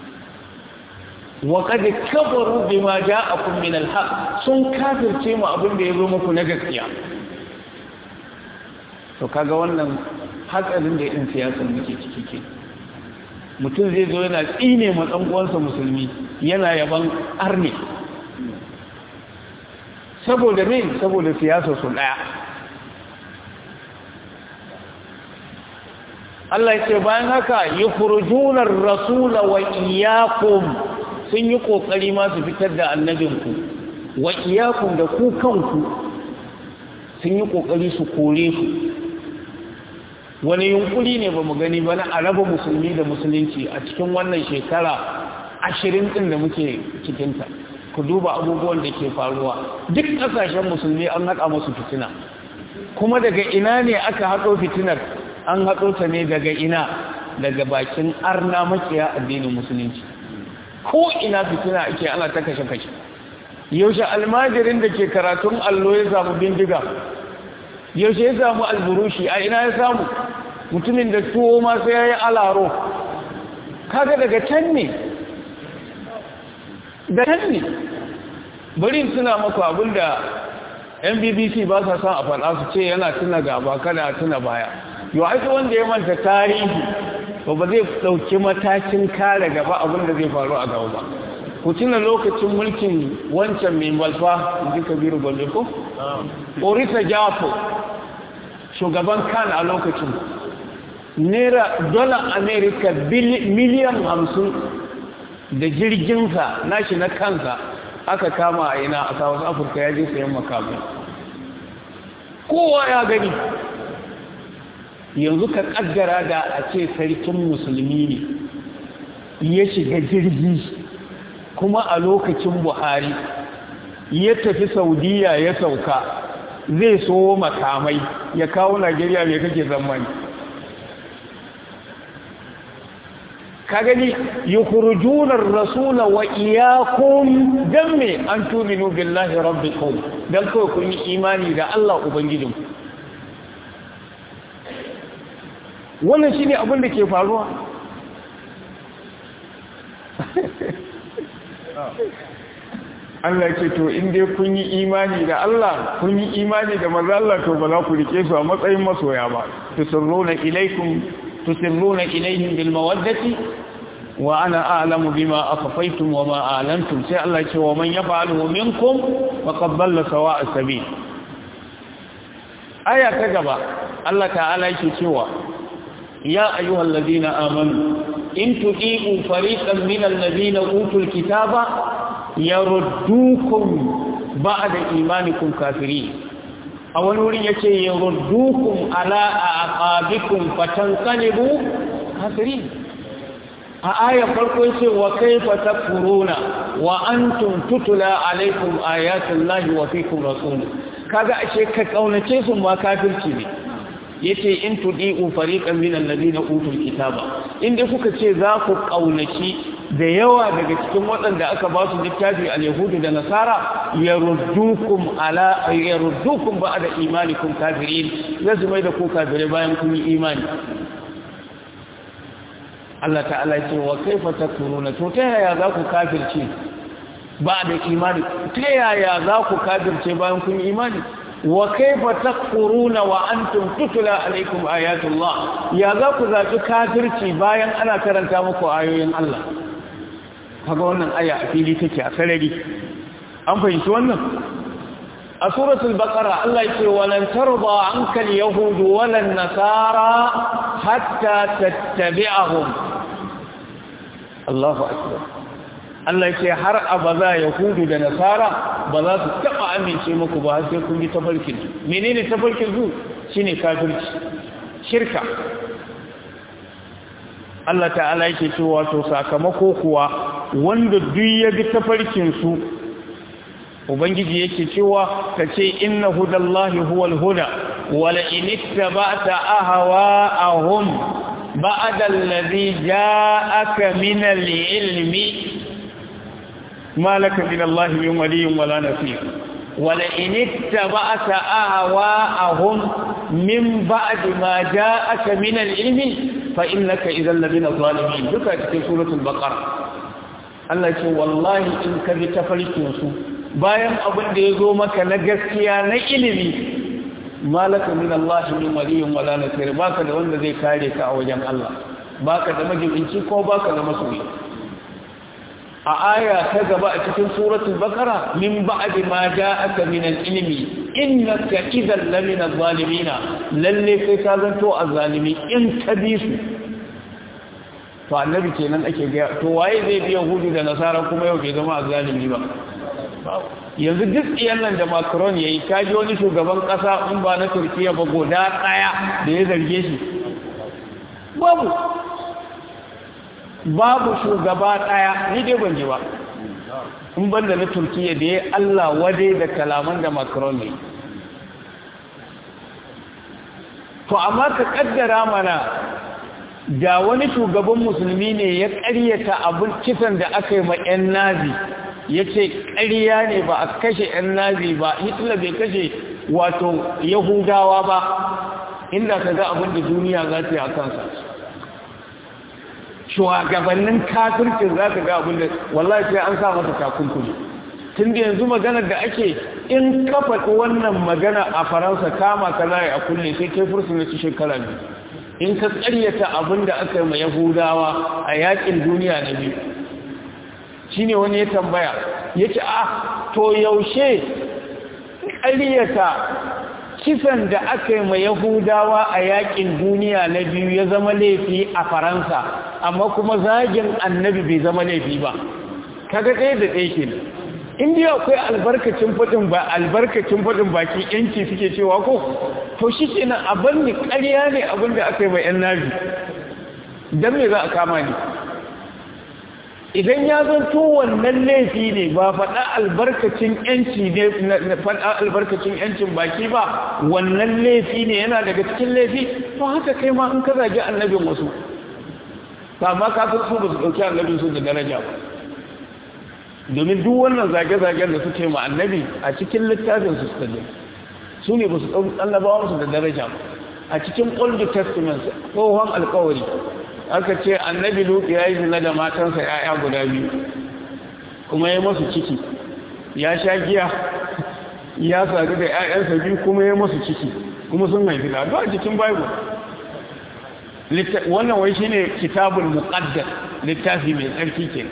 wa qad kafaru bima ja'akum min al-haq sun kafirce ma abin da yazo muku na gaskiya to kaga wannan hatsarin da yan siyasa muke ciki ke mutum zai zo yana tsine ma dan uwansa musulmi yana yaban arni saboda me saboda siyasa su daya Allah ya ce bayan haka yukhrujunar rasula wa iyyakum sun yi kokari ma su fitar da annabinku wa iyyakum da ku kanku sun yi kokari su kore ku wani yunkuri ne ba mu gani ba na araba musulmi da musulunci a cikin wannan shekara 20 din da muke cikinta ku duba abubuwan da ke faruwa duk ƙasashen musulmi an haɗa musu fitina kuma daga ina ne aka haɗo fitinar an haɗo ta ne daga ina daga bakin arna makiya addinin musulunci ko ina fitina ake ana ta kashe-kashe yaushe almajirin da ke karatun allo ya samu bindiga yaushe ya samu alburushi a ina ya samu mutumin da tuwo ma sai ya yi alaro kaga daga can ne da can ne bari suna maku abinda yan bbc ba sa son a faɗa su ce yana tuna gaba kada tuna baya yau aiki wanda ya manta tarihi ba zai ɗauki matakin kare gaba abinda zai faru a gaba ba ku tuna lokacin mulkin wancan mai malfa ji kabiru gombe ko? orisa jafo shugaban kan a lokacin naira dola amerika miliyan 50 da jirginsa nashi na kansa aka kama a ina a south africa ya je sayan makamai kowa ya gani yanzu ka kaddara da a ce sarkin musulmi ne ya shiga jirgi kuma a lokacin buhari ya tafi saudiya ya sauka zai so makamai ya kawo najeriya mai kake zamani ka gani yukhrujunar rasula wa iyyakum dan me an tuminu billahi rabbikum dan kawai kun yi imani da Allah ubangijin wannan shine abin da ke faruwa Allah ce to in dai kun yi imani da Allah kun yi imani da manzo Allah to ba za ku rike su a matsayin masoya ba tusirruna ilayhim bil mawaddati wa ana a'lamu bima akhfaytum wa ma a'lantum sai Allah ce wa man yaf'alu minkum faqad dalla sawa'a sabil aya ta gaba Allah ta'ala yake cewa ya ayyuhalladhina amanu in tuqiu fariqan minal ladina utul kitaba yaruddukum ba'da imanikum kafirin a wani wurin yace yaruddukum ala aqabikum fatanqalibu kafirin a ayar farko yace wa kayfa takfuruna wa antum tutla alaykum ayatullahi wa fiikum rasul kaga ashe ka kaunace su ma kafirci ne yace in tudiu fariqan minal ladina utul kitaba inda kuka ce za ku kaunaci da yawa daga cikin waɗanda aka ba su littafi al-yahudu da nasara yaruddukum ba'da imanikum kafirin zasu mai da ku kafire bayan kun yi imani Allah ta'ala ya ce wa kaifa takfuruna to ta yaya za ku kafirce ba'da imani ta yaya za ku kafirce bayan kun yi imani wa kaifa takfuruna wa antum tutla alaikum ayatullah ya za ku zaki kafirci bayan ana karanta muku ayoyin Allah kaga wannan aya a fili take a sarari an fahimci wannan a suratul baqara Allah yake walan tarda anka alyahud walan nasara hatta tattabi'ahum Allahu akbar Allah yake har abada yahudu da nasara ba za su taba amince muku ba sai kun bi tafarkin menene tafarkin su shine kafirci shirka Allah ta'ala yake cewa to sakamako kuwa wanda duk ya bi tafarkin su ubangiji yake cewa kace inna hudallahi huwal huda wala in ittaba'ta ahwa'ahum ba'da alladhi ja'aka min al-ilmi ma laka min Allah min waliyyin wala nasir wala in ittaba'ta ahwa'ahum min ba'di ma ja'aka min al-ilmi fa innaka idhan lamina zalimin duka cikin suratul baqara Allah ce wallahi in ka bi tafarkin su bayan abin da yazo maka na gaskiya na ilimi malaka min Allah min waliyyin wala nasir baka da wanda zai kare ka a wajen Allah baka da majibinci ko baka da masoyi a aya ta gaba a cikin suratul baqara min ba'di ma ja'aka min al-ilmi innaka idhan lamina zalimin lalle kai ka zanto azzalimi in ka bi su to annabi kenan ake ga to waye zai bi yahudi da nasara kuma yau bai zama azzalimi ba yanzu duk iyan nan da Macron yayi kaji wani shugaban kasa in ba na Turkiya ba goda daya da ya zarge shi babu shugaba daya ni dai ban ji ba in banda na Turkiya da ya Allah wade da kalaman da Macron ne to amma ka kaddara mana da wani shugaban musulmi ne ya ƙaryata abin kisan da aka yi ma 'yan nazi ya ce ƙarya ne ba a kashe 'yan nazi ba hitler bai kashe wato yahudawa ba inda ka ga abin da duniya za ta yi a kansa shugabannin kafircin za ka ga abin da wallahi sai an sa masa takunkumi tun da yanzu maganar da ake in kafa wannan magana a faransa kama ka zai a kulle sai kai fursuna ci shekara biyu in ka ƙaryata abin da aka yi ma yahudawa a yakin duniya na biyu shi ne wani ya tambaya ya ce to yaushe ƙaryata kisan da aka yi ma yahudawa a yakin duniya na biyu ya zama laifi a faransa amma kuma zagin annabi bai zama laifi ba kaga ɗaya da ɗaya ke indiya akwai albarkacin faɗin baki yanci suke cewa ko to shi ke nan abin da ƙarya ne abin da aka yi mai yan nazi don me za a kama ni idan ya zanto wannan laifi ne ba faɗa albarkacin yanci ne faɗa albarkacin yancin baki ba wannan laifi ne yana daga cikin laifi to haka kai ma in ka zagi annabin wasu ba ma kafin su ba su ɗauki annabin su da daraja ba domin duk wannan zage-zagen da suke ma annabi a cikin littafin su suka je su ne ba su ɗauki annabawansu da daraja ba a cikin old testament tsohon alkawari aka ce annabi lutu ya yi zina da matansa ya'ya guda biyu kuma ya masu ciki ya sha giya ya sadu da ya'yansa biyu kuma ya masu ciki kuma sun haifi da a cikin bible wannan wai shine kitabul muqaddas littafi mai tsarki ke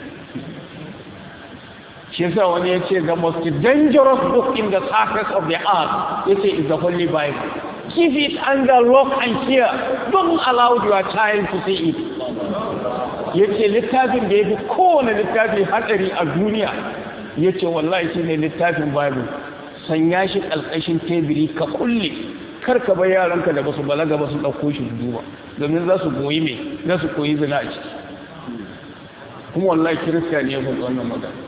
shi yasa wani ya ce the most dangerous book in the surface of the earth yace is the holy bible. Keep it under lock and key. Don't allow your child to see it. Yace littafin da yafi kowane littafi hatsari a duniya yace wallahi shine littafin Bible. Sanya shi kalkashin tebiri ka kulle. Kar ka bar yaranka da basu balaga ba su dauko shi duba. Domin za su goyi me? Za su koyi zina a ciki. Kuma wallahi Kirista ne ya faɗi wannan magana.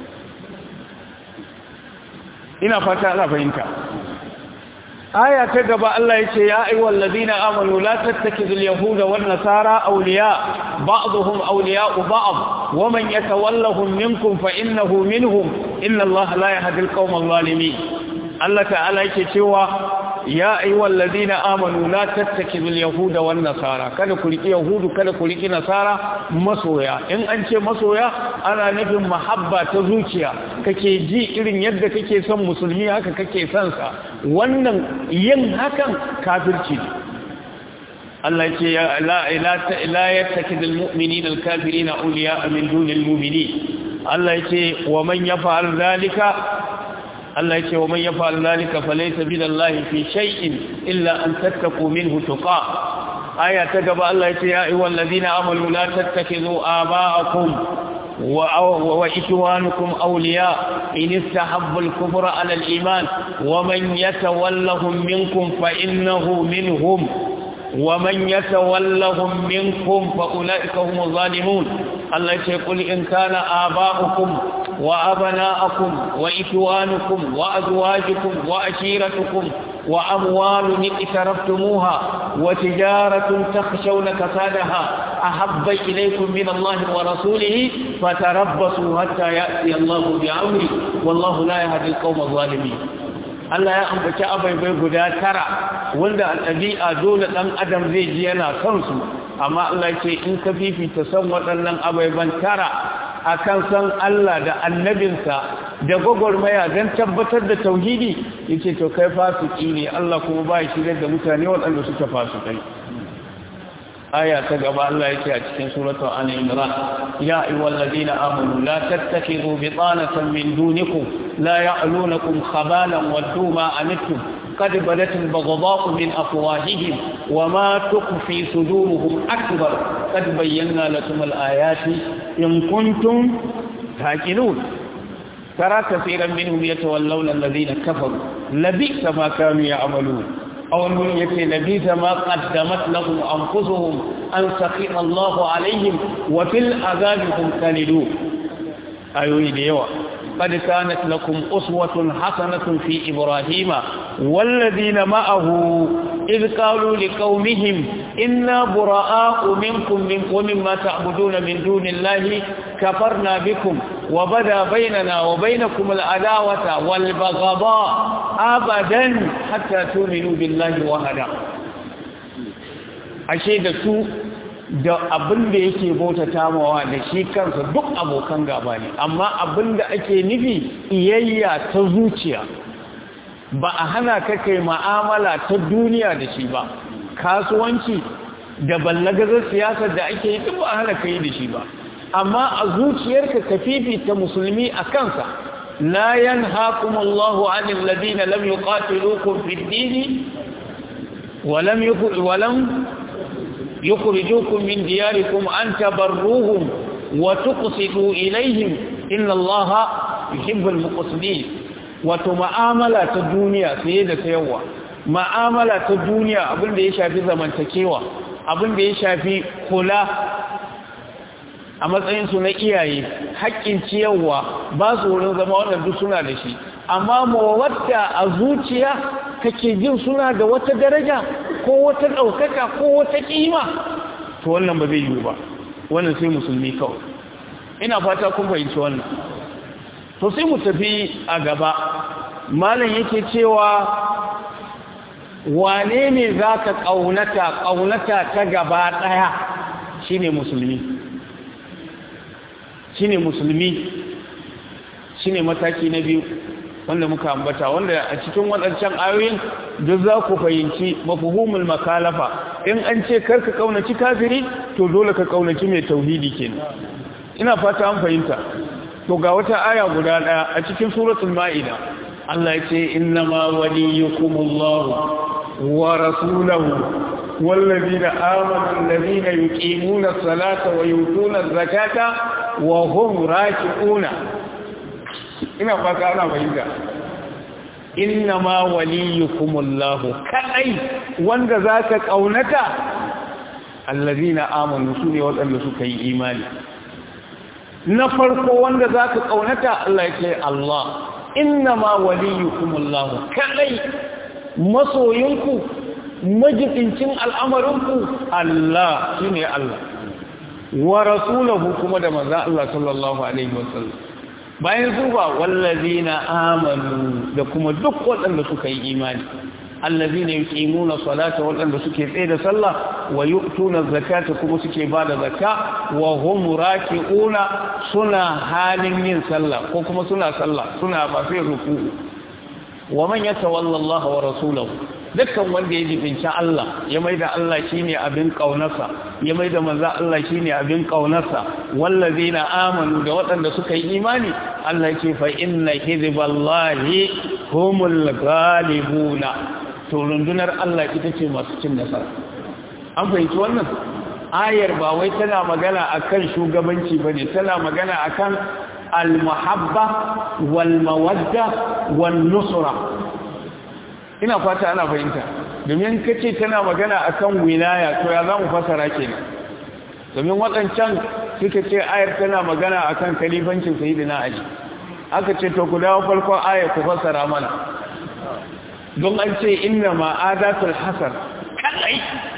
Ina fata ana fahimta. آية تقبى الله يتي يا أيها الذين آمنوا لا تتخذوا اليهود والنصارى أولياء بعضهم أولياء بعض ومن يتولهم منكم فإنه منهم إن الله لا يهدي القوم الظالمين الله تعالى يتي يا أيها الذين آمنوا لا تتخذوا اليهود والنصارى kada ku riki yahudu kada ku riki nasara masoya in an ce masoya ana nufin mahabba ta zuciya kake ji irin yadda kake son musulmi haka kake son sa wannan yin hakan kafirci Allah ya ce la yattakidul mu'minina al-kafirina awliya'a min dunil mu'minin Allah ya ce wa man yaf'al dhalika Allah yake wa man yaf'al zalika falaysa billahi fi shay'in illa an tattaqu minhu tuqa aya ta gaba Allah yake ya ayyuhal ladina amanu la tattakhidhu aba'akum wa ikhwanukum awliya in istahabbu al-kufra 'ala al-iman wa man yatawallahum minkum fa innahu minhum wa man yatawallahum minkum fa ulaika humuz zalimun Allah yake qul in kana aba'ukum وأبناءكم وإخوانكم وأزواجكم وأشيرتكم وأموال اقترفتموها وتجارة تخشون كسادها أحب إليكم من الله ورسوله فتربصوا حتى يأتي الله بأمره والله لا يهدي القوم الظالمين Allah ya ambaci abai bai guda tara wanda a ɗabi'a dole ɗan adam zai ji yana son su amma Allah ce in ka fifita son waɗannan ababen tara akan san Allah da annabinsa da gwagwarmaya don tabbatar da tauhidi yace to kai fasiki ne Allah kuma ba ya shigar da mutane waɗanda suka fasikai aya ta gaba Allah yake a cikin suratul al-imran ya ayyuhal ladina amanu la tattakhidhu bitanatan min dunikum la ya'lunukum khabalan waddu ma anittum qad badat al-baghdha'u min afwahihim wama tukhfi suduruhum akbar qad bayyana lakum al-ayati in kuntum taqilun tara kaseeran minhum yatawallawna alladhina kafaru labisa ma kanu ya'malun أو من يتلبيث ما قدمت لهم أنفسهم أن سخط الله عليهم وفي العذاب هم خالدون أيوه ديوة قد كانت لكم أسوة حسنة في إبراهيم والذين معه إذ قالوا لقومهم إنا براء منكم ومما تعبدون من دون الله كفرنا بكم وبدا بيننا وبينكم العداوة والبغضاء أبدا حتى تؤمنوا بالله وحده أشهد سوء da abin da yake bauta tamawa da shi kansa duk abokan gaba ne amma abin da ake nufi iyayya ta zuciya ba a hana ka kai ma'amala ta duniya da shi ba kasuwanci da ballagazar siyasar da ake yi duk ba a hana ka yi da shi ba amma a zuciyarka ka fifita musulmi a kansa la yanhaakumullahu 'anil ladina lam yuqatilukum fid din wa lam يخرجوكم من دياركم أن تبروهم وتقسطوا إليهم إن الله يحب المقسطين وتمعاملة الدنيا سيدة سيوة معاملة الدنيا أبن دي شافي زمن تكيوة أبن دي شافي خلا a matsayinsu na iyaye haƙƙin ciyarwa ba su wurin zama waɗanda suna da shi amma mawadda a zuciya kake jin suna da wata daraja ko wata ɗaukaka ko wata ƙima to wannan ba zai yiwu ba wannan sai musulmi kawai ina fata kun fahimci wannan to sai mu tafi a gaba malam yake cewa wane ne za ka ƙaunata ta gaba ɗaya shine musulmi shine mataki na biyu wanda muka ambata wanda a cikin waɗancan ayoyin duk za ku fahimci mafhumul makalafa in an ce karka kaunaci kafiri to dole ka kaunaci mai tauhidi kenan ina fata an fahimta to ga wata aya guda ɗaya a cikin suratul maida Allah ya ce innama waliyukumullahu wa rasuluhu والذين آمنوا الذين يقيمون الصلاة ويؤتون الزكاة وهم راكعون ina fata ana fahimta innama waliyukumullahu kai wanda zaka kaunata allazina amanu sune wadanda suka yi imani na farko wanda zaka kaunata Allah yake Allah innama waliyukumullahu kai masoyinku majibincin al'amarinku Allah shine Allah wa rasuluhu kuma da manzo Allah sallallahu alaihi wasallam bayan su ba wallazina amanu da kuma duk waɗanda suka yi imani allazina yuqimuna salata waɗanda suke tsaye da sallah wa yu'tuna zakata kuma suke bada zakka wa hum raki'una suna halin yin sallah ko kuma suna sallah suna ba sai ruku'u wa man yatawalla Allah wa rasulahu dukkan wanda ya jibinci Allah ya maida Allah shine abin kaunarsa ya maida manzo Allah shine abin kaunarsa wallazina amanu da waɗanda suka yi imani Allah yake fa inna hizballahi humul ghalibuna to rundunar Allah ita ce masu cin nasara an fahimci wannan ayar ba wai tana magana akan shugabanci bane tana magana akan al-muhabba wal mawadda wan nusra ina fata ana fahimta domin kace tana magana akan wilaya to ya zamu fasara kenan domin wadancan suka ce ayar tana magana akan khalifancin sayyidina Ali aka ce to ku dawo farkon ayar ku fasara mana don an ce inna ma adatul hasan kai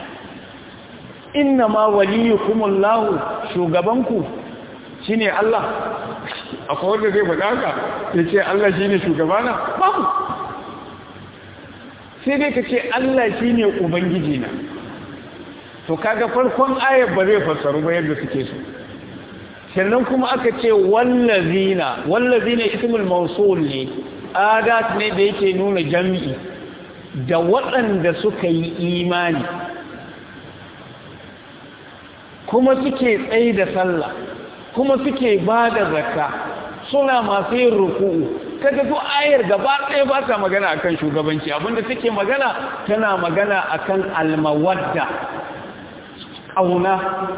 inna ma waliyukumullahu shugabanku shine Allah akwai wanda zai faɗa haka yace Allah shine shugabana babu sai dai ka ce Allah shi ne ubangiji na to kaga farkon ayar ba zai fassaru ba yadda suke so sannan kuma aka ce wallazina ismul mausul ne adat ne da yake nuna jami'i da waɗanda suka yi imani kuma suke tsaye da sallah kuma suke ba da zakka suna masu yin ruku'u kaga su ayar gaba ɗaya ba ta magana akan shugabanci abinda take magana tana magana akan almawadda ƙauna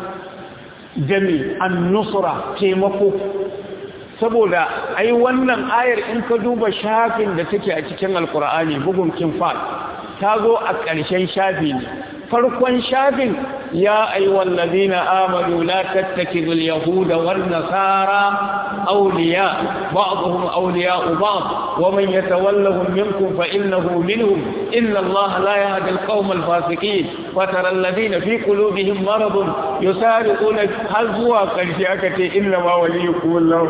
jami an-nusra taimako saboda ai wannan ayar in ka duba shafin da take a cikin alkur'ani bugun kinfal ta zo a ƙarshen shafi ne farkon shafin ya ayyuhal ladina amanu la tattakidul yahuda wan nasara awliya ba'dhum awliya'u ba'd wa man yatawallahum minkum fa innahu minhum inna allaha la yahdi al-qawma al-fasiqin wa tara alladhina fi qulubihim maradun yusari'una har zuwa ƙarshe aka ce inna ma waliyukum allah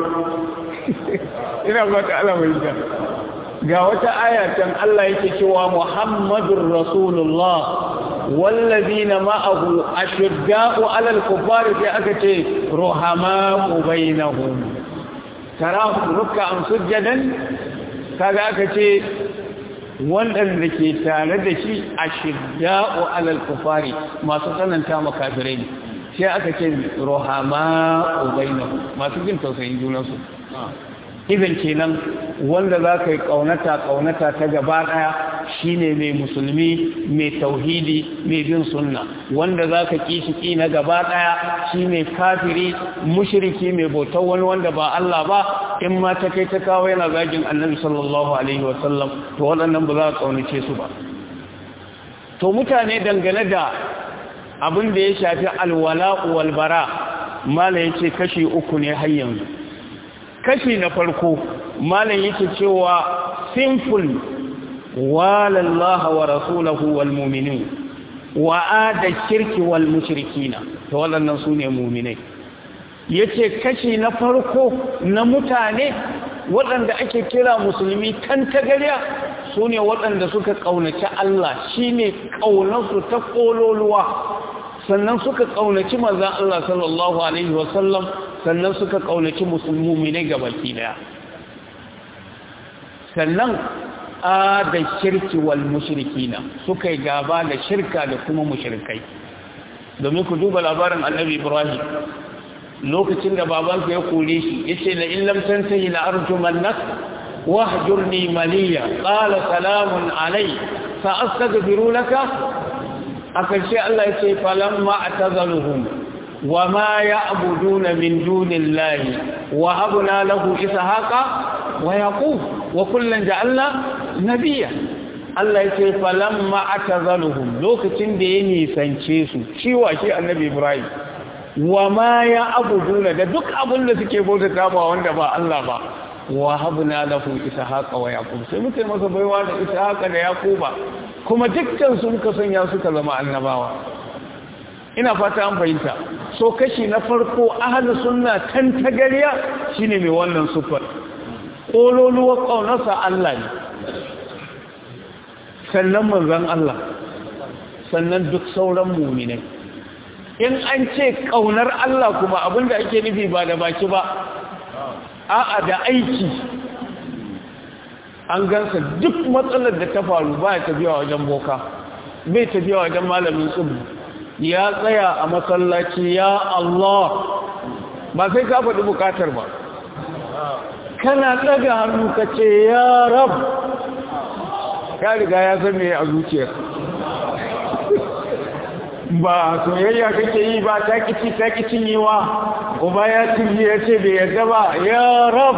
ina ba ta alamunta ga wata ayatan Allah yake cewa Muhammadur Rasulullah wallazina ma'ahu ashidda'u 'alal kuffari sai aka ce ruhama'u bainahum tarahum ruk'an sujadan kaga aka ce wanda ke tare da shi ashidda'u 'alal kuffari masu tsananta makafirai sai aka ce ruhama'u bainahum masu jin tausayin junansu idan kenan wanda za ka yi ƙaunata ta gaba ɗaya shine mai musulmi mai tauhidi mai bin sunna wanda za ka ƙi shi na gaba ɗaya shine kafiri mushriki mai bautar wani wanda ba Allah ba in ma ta kai ta kawo yana zagin annabi sallallahu alaihi wasallam to waɗannan ba za a ƙaunace su ba to mutane dangane da abin da ya shafi alwala walbara mala yace kashi uku ne har yanzu kashi na farko malam yake cewa sinful walallaha wa rasulahu wal mu'minun wa ada shirki wal mushrikina to wannan sune mu'minai yace kashi na farko na mutane waɗanda ake kira musulmi kan tagariya sune waɗanda suka kaunaci Allah shine kaunarsu ta kololuwa sannan suka kaunaci manzon Allah sallallahu alaihi wasallam sannan suka kaunaci musulmi ne gabaki daya sannan da shirki wal mushrikina suka yi gaba da shirka da kuma mushrikai domin ku duba labarin annabi Ibrahim lokacin da babansa ya kore shi yace la in lam tantahi la arjumannak wahjurni maliya qala salamun alai sa astaghfiru laka akarshe Allah yace falamma atazaluhum وما يعبدون من دون الله وهبنا له إسحاق ويعقوب وكلا جعلنا نبيا Allah ya ce falamma atazaluhum lokacin da ya nisance su shi washe annabi Ibrahim wa ma ya abuduna da duk abin da suke bauta ba wanda ba Allah ba wa habna lahu ishaqa wa yaqub sai muke masa baiwa da ishaqa da yaquba kuma dukkan su muka sanya suka zama annabawa ina fata an fahimta so kashi na farko ahlus sunna kan tagariya shine mai wannan sufar kololuwa kaunarsa Allah ne sannan manzon Allah sannan duk sauran mu'minai in an ce kaunar Allah kuma abinda ake nufi ba da baki ba a'a da aiki an gansa duk matsalar da ta faru ba ya tafiya wajen boka bai tafiya wajen malamin tsubu ya tsaya a masallaci ya Allah ba sai ka faɗi bukatar ba kana ɗaga hannu ka ce ya rab ka riga ya san me a zuciyar ba soyayya kake yi ba ta kici yi wa uba ya cinye ya ce bai yarda ba ya rab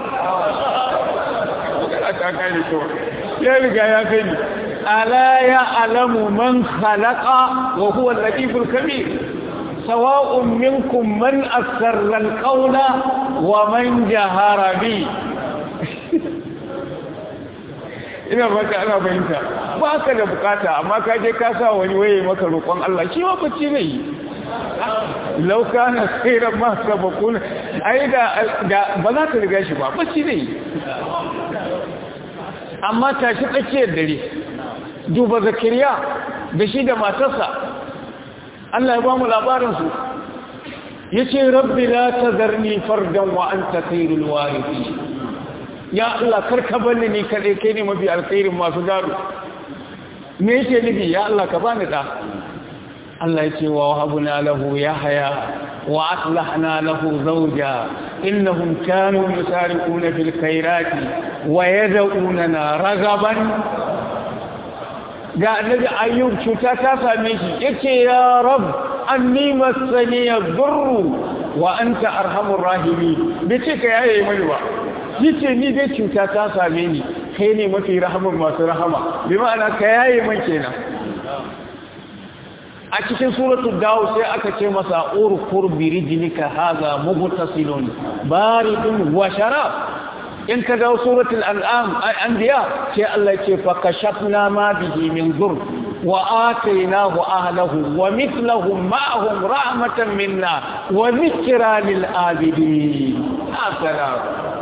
ya riga ya sani ala ya alamu man khalaqa wa huwa al-latiful kabir sawa'un minkum man asarra al-qawla wa man jahara bi ina baka ana bayanta ba ka da bukata amma ka je ka sa wani waye maka roƙon Allah shi ma bacci ne law kana khairan ma sabaquna ai da ba za ka riga shi ba bacci ne amma tashi tsakiyar dare duba zakariya da shi da matarsa Allah ya ba mu labarinsu ya ce rabbi la tazarni fardan wa anta khairul warithin ya Allah karka banni ni kaɗai kai ne mafi alkhairin masu gado me yake nufi ya Allah ka bani da Allah ya ce wa wahabna lahu yahya wa aslahna lahu zawja innahum kanu yusariquna fil khairati wa yad'unana ragaban ga annabi ayyub cuta ta same shi yace ya rab anni masani yadurru wa anta arhamur rahimin bace ka yaye mani ba yace ni dai cuta ta same ni kai ne mafi rahamar masu rahama bi ma'ana ka yaye man kenan a cikin suratul dawo sai aka ce masa urkur bi rijlika hadha mubtasilun baridun wa sharab in ka dawo suratul an'am anbiya sai Allah ce fa kashafna ma bihi min dur wa atainahu ahlahu wa mithluhum ma'ahum rahmatan minna wa dhikra lil abidin assalam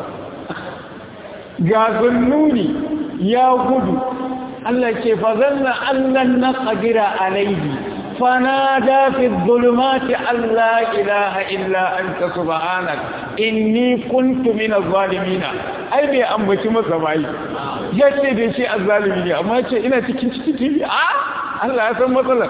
ga zunnuni ya gudu Allah ce fa zanna annan naqdira alayhi فنادى في الظلمات أن لا إله إلا أنت سبحانك إني كنت من الظالمين أي بي أمبتي مصبعي يأتي دي شيء الظالمين أما يأتي إنا تكي الله يسمى مثلا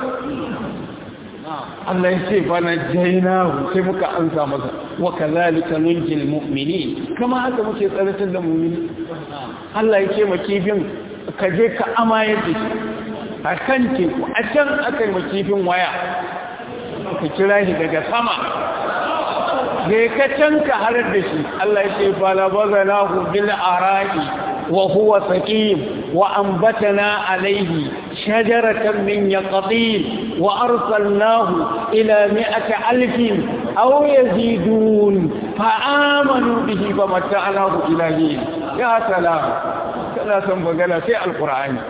الله يسير فنجيناه سيبك أنسى مثلا وكذلك ننجي المؤمنين كما هذا مكي ثلاثة المؤمنين الله يسير مكيفين كجيك أما يدي a kan teku a can aka yi makifin waya ka kira shi daga sama da ka can ka harar da shi Allah ya ce falabaza na hudun araki wa huwa saƙim wa ambatana alaihi shajaratan min yaqatin wa arsalnahu ila mi'ati alfin aw yazidun fa amanu bihi fa mata'nahu ila hin ya salam kana san bagala sai alqur'ani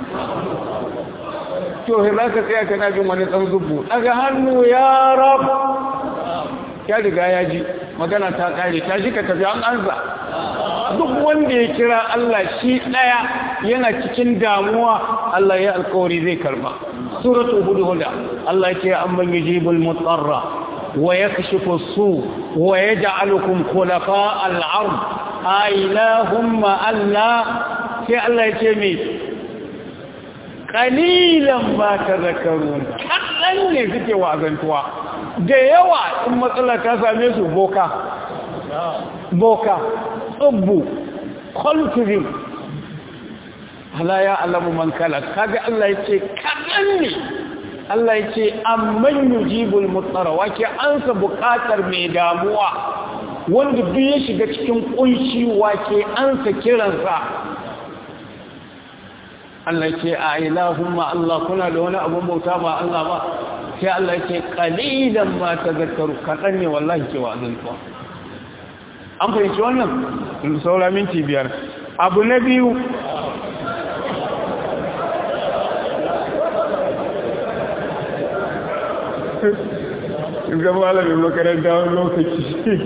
to za ka tsaya kana jin wani ɗan zubu daga hannu ya rab ya riga ya ji magana ta ƙare ta shi ka tafi an anza duk wanda ya kira Allah shi ɗaya yana cikin damuwa Allah ya alkawari zai karba suratul hudhud Allah ce amman yujibul mutarra wa yakshifu as-su wa yaj'alukum khulafa al-ard ailahumma Allah sai Allah ya ce me kalilan ba ta zakarun kaɗan ne suke wazantuwa da yawa in matsala ta same su boka tsubbu kulturin halaya alamu man kala kaga Allah ya ce kaɗan ne Allah ya ce amman yujibul mutsara wake ansa buƙatar mai damuwa wanda duk ya shiga cikin kunshi wake ansa kiransa Allah ce a ilahumma Allah kuna da wani abun bauta ba Allah ba sai Allah ce qalilan ma tazakkaru kadan ne wallahi ke wa'azantuwa an fahimci wannan saura minti 5 abu na biyu ga malamin makaranta wani lokaci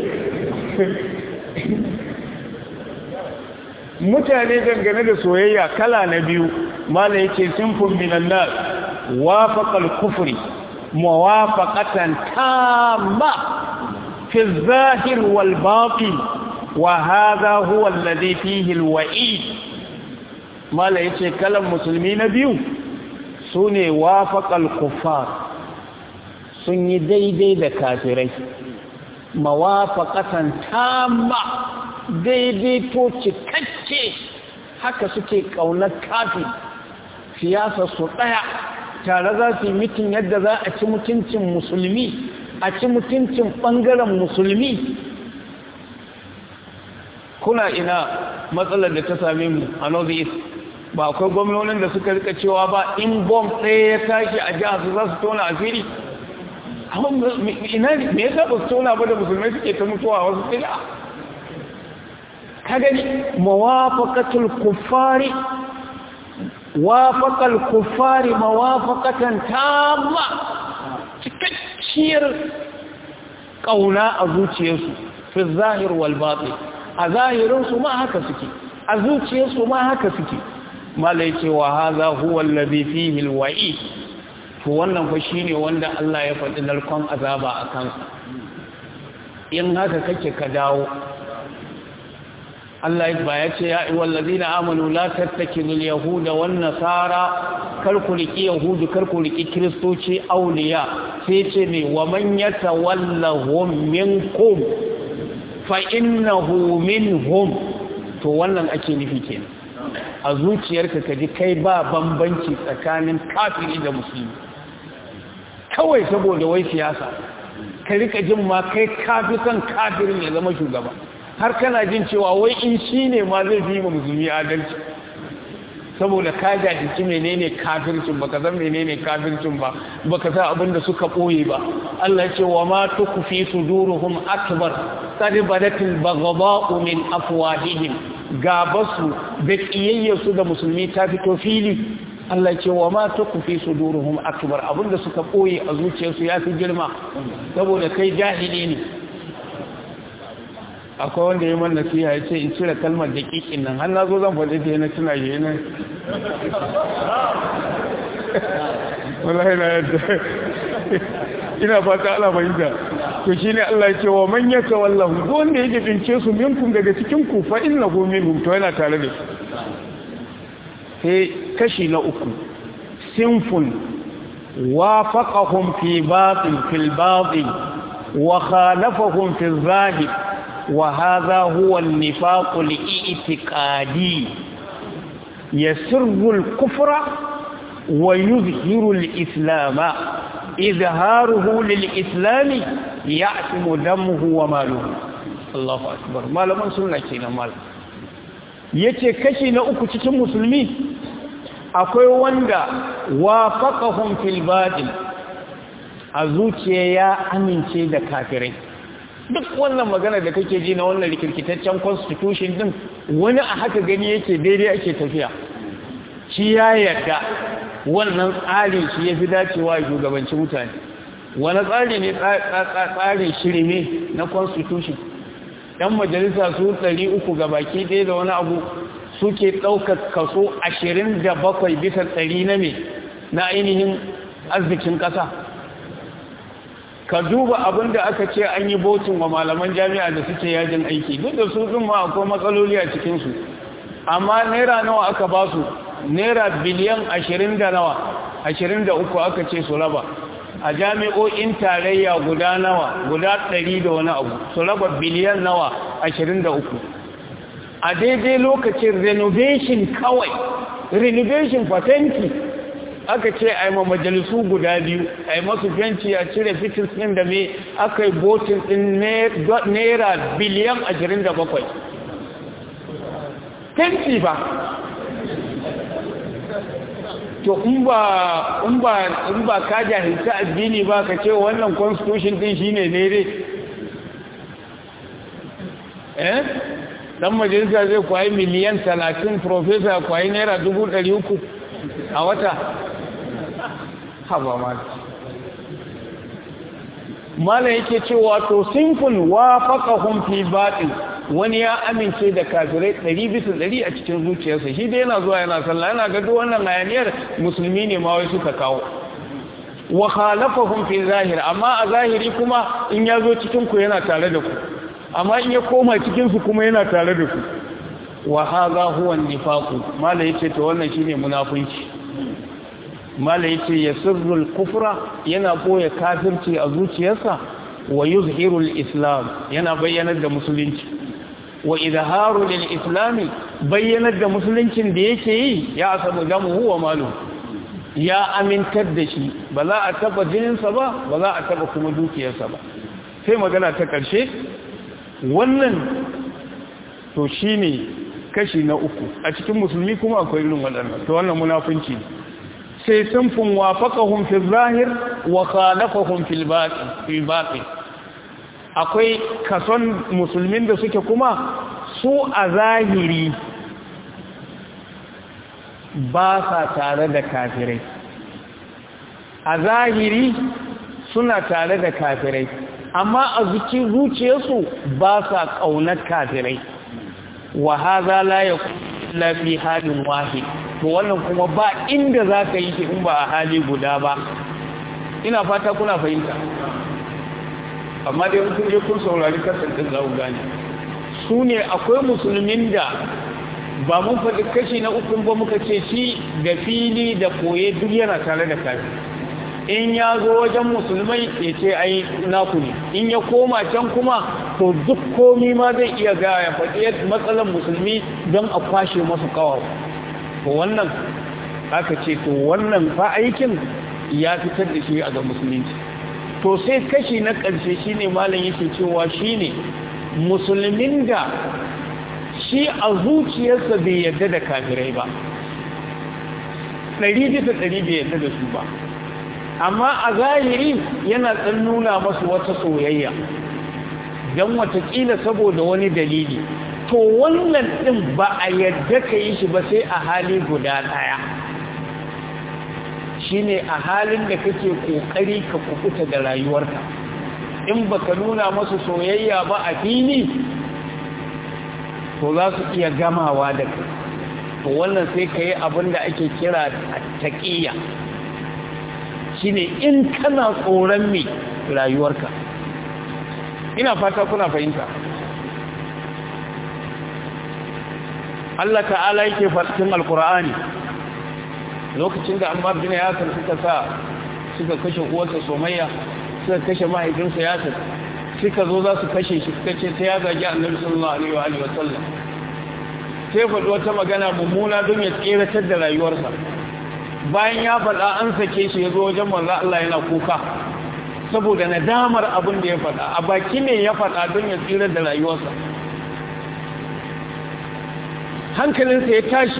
mutane dangane da soyayya kala na biyu mala yake sinfun minan nas wafaqal kufri muwafaqatan tamma fi adh-dhahir wal batin wa hadha huwa alladhi fihi al-wa'id mala yace kalan musulmi na biyu sune wafaqal kuffar sun yi daidai da kafirai mawafaqatan tamma daidaito cikakke haka suke kaunar kafin siyasa su daya tare za su yi mitin yadda za a ci mutuncin musulmi a ci mutuncin bangaren musulmi kuna ina matsalar da ta same mu a north east ba akwai gwamnonin da suka rika cewa ba in bomb ɗaya ya tashi a jihar su za su tona asiri ina me yasa ba su tona ba da musulmai suke ta mutuwa wasu tsila kagani mawafaqatul kuffari wafaqal kuffari mawafaqatan tamma cikakkiyar kauna a zuciyarsu fi zahir wal batin a zahirin su ma haka suke a zuciyarsu ma haka suke malai ce wa hadha huwa alladhi fihi alwa'id to wannan fa shine wanda Allah ya faɗi narkon azaba a kansa in haka kake ka dawo Allah ya ce ya ayyuhal ladina amanu la tattakidul yahuda wan nasara kar ku riki yahudu kar ku riki kristoci auliya sai ce ne wa man yatawallahum minkum fa innahu minhum to wannan ake nufi kenan a zuciyarka kaji kai ba bambanci tsakanin kafiri da musulmi kawai saboda wai siyasa ka rika jin ma kai kafi kan kafirin ya zama shugaba har kana jin cewa wai in shi ne ma zai fi ma musulmi adalci saboda ka jahilci menene kafircin baka san menene kafircin ba baka san abin da suka boye ba Allah ce wa ma tukfi suduruhum akbar qad badatil baghdha'u min afwahihim gabasu da kiyayyasu da musulmi ta fito fili Allah ce wa ma tukfi suduruhum akbar abinda suka boye a zuciyarsu ya fi girma saboda kai jahili ne akwai wanda ya manna nasiha ya ce in cire kalmar daƙiƙin nan har na zo zan faɗi ta yana tuna yi ne wallahi na yadda ina fata ala fahimta to shi ne Allah ya ce wa man yata wallahu ko wanda yake bince su minkum daga cikin ku fa innahu minhum to yana tare da su sai kashi na uku sinfun wafaqahum fi batil fil batil wa khalafahum fi zahir وهذا هو النفاق الاعتقادي يسر الكفر ويظهر الإسلام إظهاره للإسلام يعتم دمه وماله الله أكبر ما لمن سنة كينا مال yace kashi na uku cikin musulmi akwai wanda wafaqahum fil batil a zuciya ya amince da kafirai duk wannan magana da kake ji na wannan rikirkitaccen constitution din wani a haka gani yake daidai ake tafiya shi ya yarda wannan tsari shi ya fi dacewa shugabanci mutane wani tsari ne tsarin shirme na constitution ɗan majalisa su 300 ga baki ɗaya da wani abu suke ɗaukar kaso 27 bisa 100 na me na ainihin arzikin ƙasa ka duba abin da aka ce an yi botin wa malaman jami'a da suke yajin aiki duk da su ɗin ma akwai matsaloli a cikinsu amma naira nawa aka ba su naira biliyan 20 da nawa 23 aka ce su raba a jami'o'in tarayya guda nawa guda 100 da wani abu su raba biliyan nawa 23 a daidai lokacin renovation kawai renovation patenti aka ce a yi ma majalisu guda biyu a yi masu fenti a cire fitis ɗin da mai aka yi botin ɗin naira biliyan 27 fenti ba to in ba ka jahilta addini ba ka ce wannan constitution ɗin shi ne dai dan majalisa zai kwayi miliyan 30 professor kwayi naira 300 a wata haba mala yake cewa to sinful wafaqahum fi batil wani ya amince da kafirai 100% a cikin zuciyarsa shi dai yana zuwa yana sallah yana ga duk wannan hayaniyar musulmi ne ma wai suka kawo wa khalafahum fi zahir amma a zahiri kuma in ya zo cikin ku yana tare da ku amma in ya koma cikin su kuma yana tare da ku wa hadha huwa an-nifaq mala yace to wannan shine munafinci mala yace yasirrul kufra yana boye kafirci a zuciyarsa wa yuzhirul islam yana bayyanar da musulunci wa izharu lil islam bayyanar da musuluncin da yake yi ya asabu damu huwa malu ya amintar da shi ba za a taba jininsa ba ba za a taba kuma dukiyarsa ba sai magana ta karshe wannan to shine kashi na uku a cikin musulmi kuma akwai irin waɗannan to wannan munafunci sai sunfun wafaqahum fi zahir wa khalafahum fil batin akwai kason musulmin da suke kuma su a zahiri ba sa tare da kafirai a zahiri suna tare da kafirai amma a zuciyarsu ba sa ƙaunar kafirai wa haza la yakun fi halin wahid to wannan kuma ba inda za ka yi shi in ba a hali guda ba. Ina fata kuna fahimta, amma dai kun je kun saurari kasar ɗin za ku gane su ne. Akwai musulmin da ba mun faɗi kashi na ukun ba, muka ce shi da fili da koye duk yana tare da kafin. In ya zo wajen musulmai ya ce ai naku ne, in ya koma can kuma to duk komi ma zai iya ga ya faɗi matsalan musulmi don a kwashe masu kawawa. To wannan aka ce to wannan fa aikin ya fitar da shi a ga musulunci. To sai kashi na ƙarshe shine malam yake cewa shine musulmin da shi a zuciyarsa bai yarda da kafirai ba, 100% bai yarda da su ba, amma a zahiri yana ɗan nuna masu wata soyayya don watakila saboda wani dalili. To wannan ɗin ba a yarda ka yi shi ba sai a hali guda ɗaya, shi ne a halin da kake ƙoƙari ka kukuta da rayuwarka. In ba ka nuna masu soyayya ba a fili, to za su iya gamawa da kai. To wannan sai ka yi abin da ake kira taƙiyya, shi ne in kana tsoron mai rayuwarka. Ina fata kuna fahimta. Allah ta'ala yake faɗin Alƙur'ani lokacin da Ammar bin Yasir suka kashe uwarsa Sumayya, suka kashe mahaifinsa Yasir, suka zo za su kashe shi, suka ce ta ya zagi Annabi sallallahu alaihi wa sallam, sai faɗi wata magana mummuna don ya tseratar da rayuwarsa. Bayan ya faɗa an sake shi, ya zo wajen manzo Allah yana kuka saboda nadamar abin da ya faɗa. A baki ne ya faɗa don ya tsira da rayuwarsa. Hankalinsa ya tashi,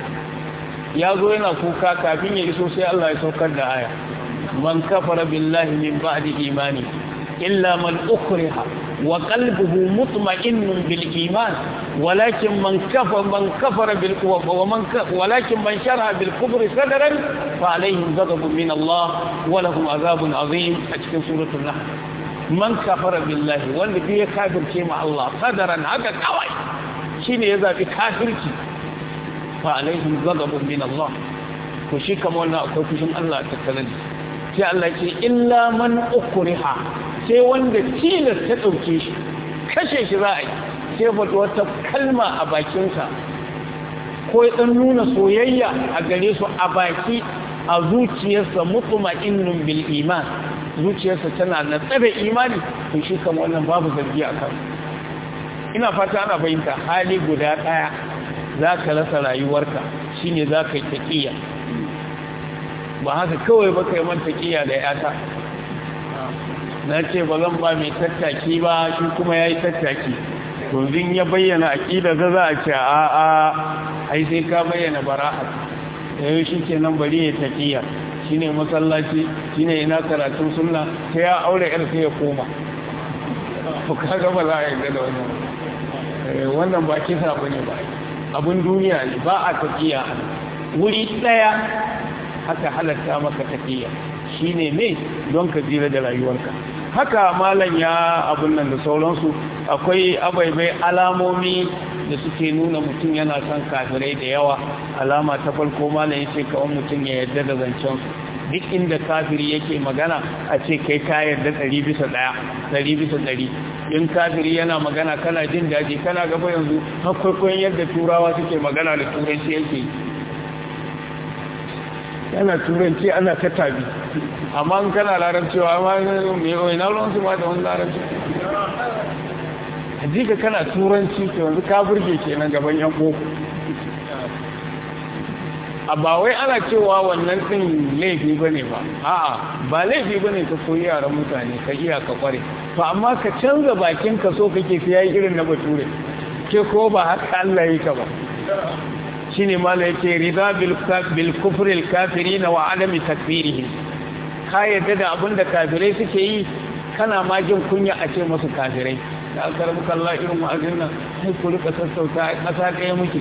ya zo yana kuka. Kafin ya iso sai Allah ya saukar da aya, man kafara billahi min ba'di imani illa man ukriha wa qalbuhu mutma'innun bil iman walakin man kafara bil walakin man sharaha bil kufri sadran fa alaihim ghadabun min Allah wa lahum azabun azim. A cikin suratul nahl, man kafara billahi, wanda bai kafirce ma Allah sadran haka kawai, shine ya zabi kafirci, fa alaihim ghadabun min Allah, to shi kamar wannan akwai fushin Allah ta tattare. Sai Allah ce illa man ukriha, sai wanda tilas ta dauke shi, kashe shi za a yi, sai fata wata kalma a bakinsa ko ya dan nuna soyayya a gare su a baki, a zuciyarsa mutma'innun bil iman, zuciyarsa tana na tsare imani, to shi kamar wannan babu zargi a kan. Ina fata ana fahimta. Hali guda ɗaya za ka rasa rayuwarka, shi ne za ka yi taƙiyya. Ba haka kawai ba ka yi man taƙiyya da yata, na ce ba zan ba mai tattaki ba, shi kuma ya yi tattaki, to zin ya bayyana aƙida za a ce ai sai ka bayyana bara'a, yau shi ke nan bari ya taƙiyya, shi ne masallaci, shi ne ina karatun sunna, sai ya aure yar sai ya koma. To kaga ba za a yi da wannan ba kisa ba ne ba, abin duniya ne, ba a taƙiya. Wuri ɗaya haka halatta maka taƙiya, shi ne mai don ka jira da rayuwarka. Haka malam ya abin nan da sauransu, akwai abaibai alamomi da suke nuna mutum yana son kafirai da yawa. Alama ta farko malam ya ce kawai mutum ya yarda da zancensu, duk inda kafiri yake magana a ce kai ka yarda 100%. In kafiri yana magana kana jin daji, kana gaba yanzu hakwaikwayon yadda turawa suke magana da turanci yake, yana turanci ana ta tabi, amma in kana larabcewa ma mai na ruwansu ma da wani larabci, hajjika kana turanci ke yanzu ka burge ke nan gaban yan boko. A ba wai ana cewa wannan ɗin laifi ba ne ba, a'a ba laifi ba ne ka koyi yaran mutane ka iya ka kware, to amma ka canza bakin ka so kake fiye irin na bature, ke ko ba haka Allah yi ka ba. Shi ne mala yake rida bil kufril kafirina wa adami takfirihim, ka yadda da abin da kafirai suke yi, kana ma jin kunya a ce masu kafirai. Da aka rabu kalla irin wa'azin nan, sai ku rika sassauta ƙasa ɗaya muke.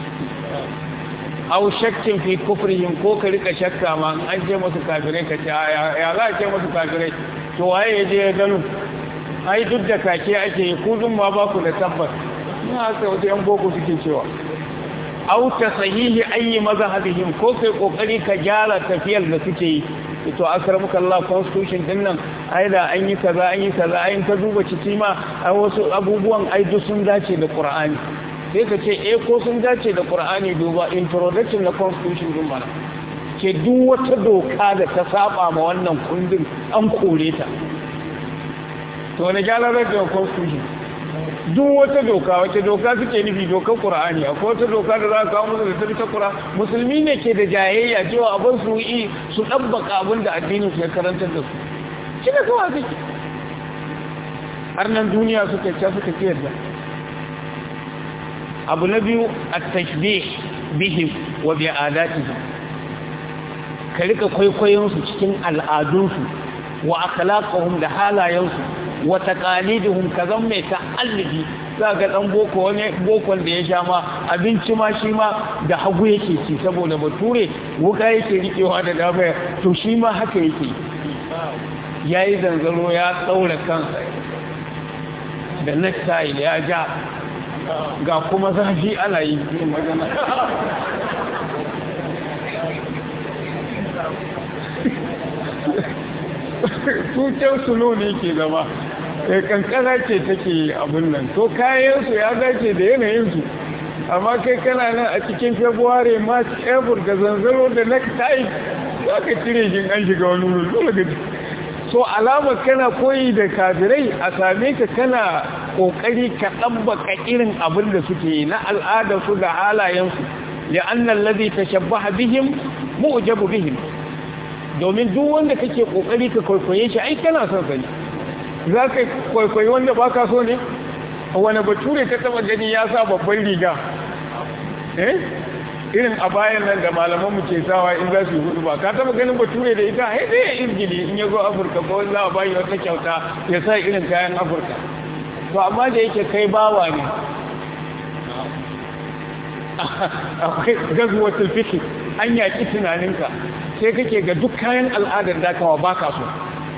Au shakkin fi kufrihim, ko ka rika shakka ma an ce masu kafirai ka ce ya za a ce masu kafirai, to waye ya je ya gano, ai duk da kake ake yi, kudin ma ba ku da tabbas. Ina haka wata yan boko suke cewa au tasahihi ayi mazhabihim ko kai kokari ka gyara tafiyar da suke yi to akramuka Allah constitution din nan ai da an yi kaza ai ta duba ciki ma ai wasu abubuwan ai duk sun dace da Qur'ani sai ka ce ko sun dace da Qur'ani duba introduction na constitution din mana ke duk wata doka da ta saba ma wannan kundin an kore ta to ne gyara da constitution duk wata doka suke nufi dokar Qur'ani akwai wata doka da za ka kawo musu da ta Qur'ani musulmi ne ke da jayayya cewa abin su dabbaka abin da addinin su ya karantar da su shi ne kawai suke har nan duniya suka yarda abu na biyu at-tashbih bihim wa bi adatihim ka rika kwaikwayon su cikin al'adunsu wa akhlaqahum da halayensu wa taqaliduhum kazan mai ta'alluji za ga dan boko wani bokon da ya sha ma abinci ma shi ma da hagu yake ci saboda bature wuka yake rikewa da dama to shi ma haka yake yayi zanzaro ya tsaura kansa da necktie ya ja ga kuma zafi ana yi magana tutar sulo ne ke zama kankana ce take abin nan to kayansu ya dace da yanayinsu amma kai kana nan a cikin february march april da zanzaro da necktie za ka cire shi an shiga wani wurin so alamar kana koyi da kafirai a same ka kana kokari ka ɗabbaka irin abin da suke yi na al'adarsu da halayensu li'anna alladhi tashabbaha bihim mu'jabu bihim domin duk wanda kake kokari ka kwaikwaye shi ai kana son sani za ka kwaikwayi wanda baka so ne wani bature ka taba gani ya sa babban riga irin a bayan nan da malaman mu ke sawa in za su yi hudu ba ka taba ganin bature da ita sai dai izgili in ya zo afirka ko za a bayi wata kyauta ya sa irin kayan afirka to amma da yake kai bawa ne akwai gazuwar tulfiki an yaki tunaninka sai kake ga duk kayan al'adar dakawa ba ka so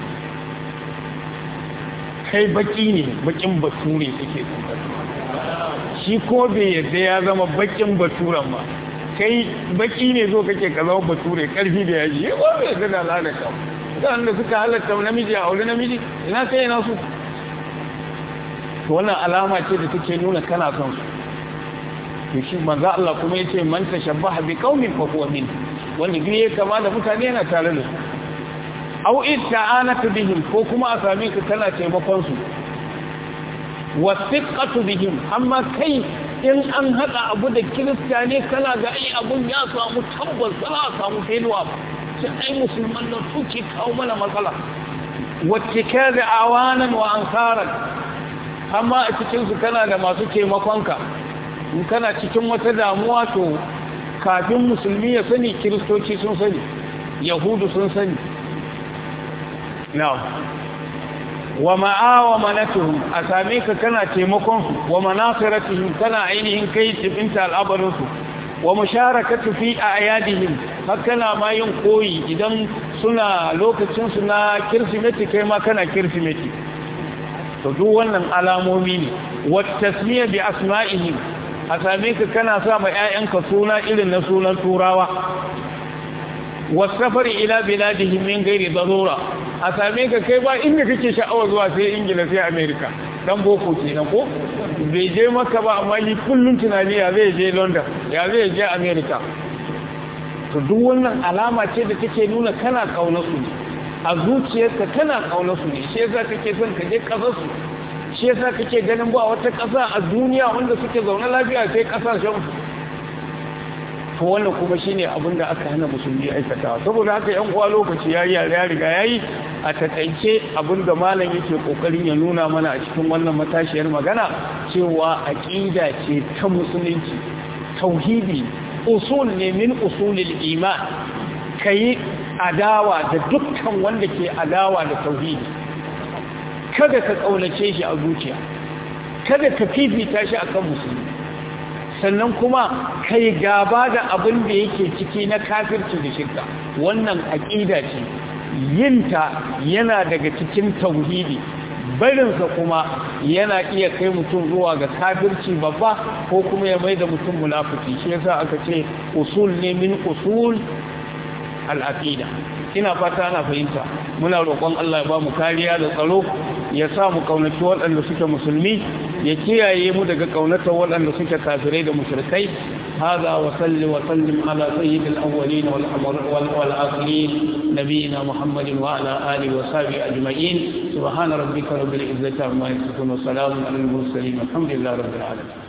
kai baki ne bakin bature kake shi ko bai yadda ya zama bakin baturen ba kai baki ne zo kake ka zama bature karfi da yaji ya ba yadda da al'adar ka da suka halatta namiji a aure namiji ina kai na su to wannan alama ce da take nuna kana son su to shi manzo Allah kuma yace man tashabbaha bi qaumin fa huwa min wanda biye kama da mutane yana tare da su aw ista'anatu bihim ko kuma a same ka kana taimakon su wasiqatu bihim amma kai in an hada abu da kirista ne kana ga ai abun ya samu tabbas za a samu failwa ba sai ai musulman nan suke kawo mana matsala wattikaza awanan wa ansaran amma a cikin su kana da masu taimakon ka in kana cikin wata damuwa to kafin musulmi ya sani kiristoci sun sani yahudu sun sani wa ma'awamanatuhum a same ka kana taimakon su wa manasiratihim kana ainihin kai tibinta al'abarin su wa musharakatu fi ayadihim hakana ma yin koyi idan suna lokacin su na kirsimeti kai ma kana kirsimeti to duk wannan alamomi ne wa tasmiya bi asma'ihim a same ka kana sa ma ƴaƴanka suna irin na sunan turawa wasafari ila biladihim min ghairi darura a same ka kai ba inda kake sha'awar zuwa sai Ingila sai America dan boko kenan ko bai je maka ba amma yi kullun tunani ya zai je London ya zai je America to duk wannan alama ce da take nuna kana kaunar su a zuciyarka kana kaunar su ne shi yasa kake son ka je kasar su shi yasa kake ganin ba wata ƙasa a duniya wanda suke zaune lafiya sai ƙasashen to wannan kuma shine abin da aka hana musulmi aikatawa saboda haka yan uwa lokaci yayi ya riga yayi a takaice abin da malam yake kokarin ya nuna mana a cikin wannan matashiyar magana cewa aqida ce ta musulunci tauhidi usul ne min usulil iman kai adawa da dukkan wanda ke adawa da tauhidi kada ka kaunace shi a zuciya kada ka fifita shi akan musulmi sannan kuma kai gaba da abin da yake ciki na kafirci da shirka wannan aqida ce yinta yana daga cikin tauhidi barinsa kuma yana iya kai mutum zuwa ga kafirci babba ko kuma ya mai da mutum munafiki shi yasa aka ce usul ne min usul al-aqida ina fata ana fahimta muna roƙon Allah ya ba mu kariya da tsaro ya sa mu kaunaci waɗanda suke musulmi ya kiyaye mu daga kaunatar waɗanda suke kafirai da mushrikai هذا وصل وسلم على سيد الأولين والآخرين نبينا محمد وعلى آله وصحبه أجمعين سبحان ربك رب العزة عما يصفون وسلام على المرسلين الحمد لله رب العالمين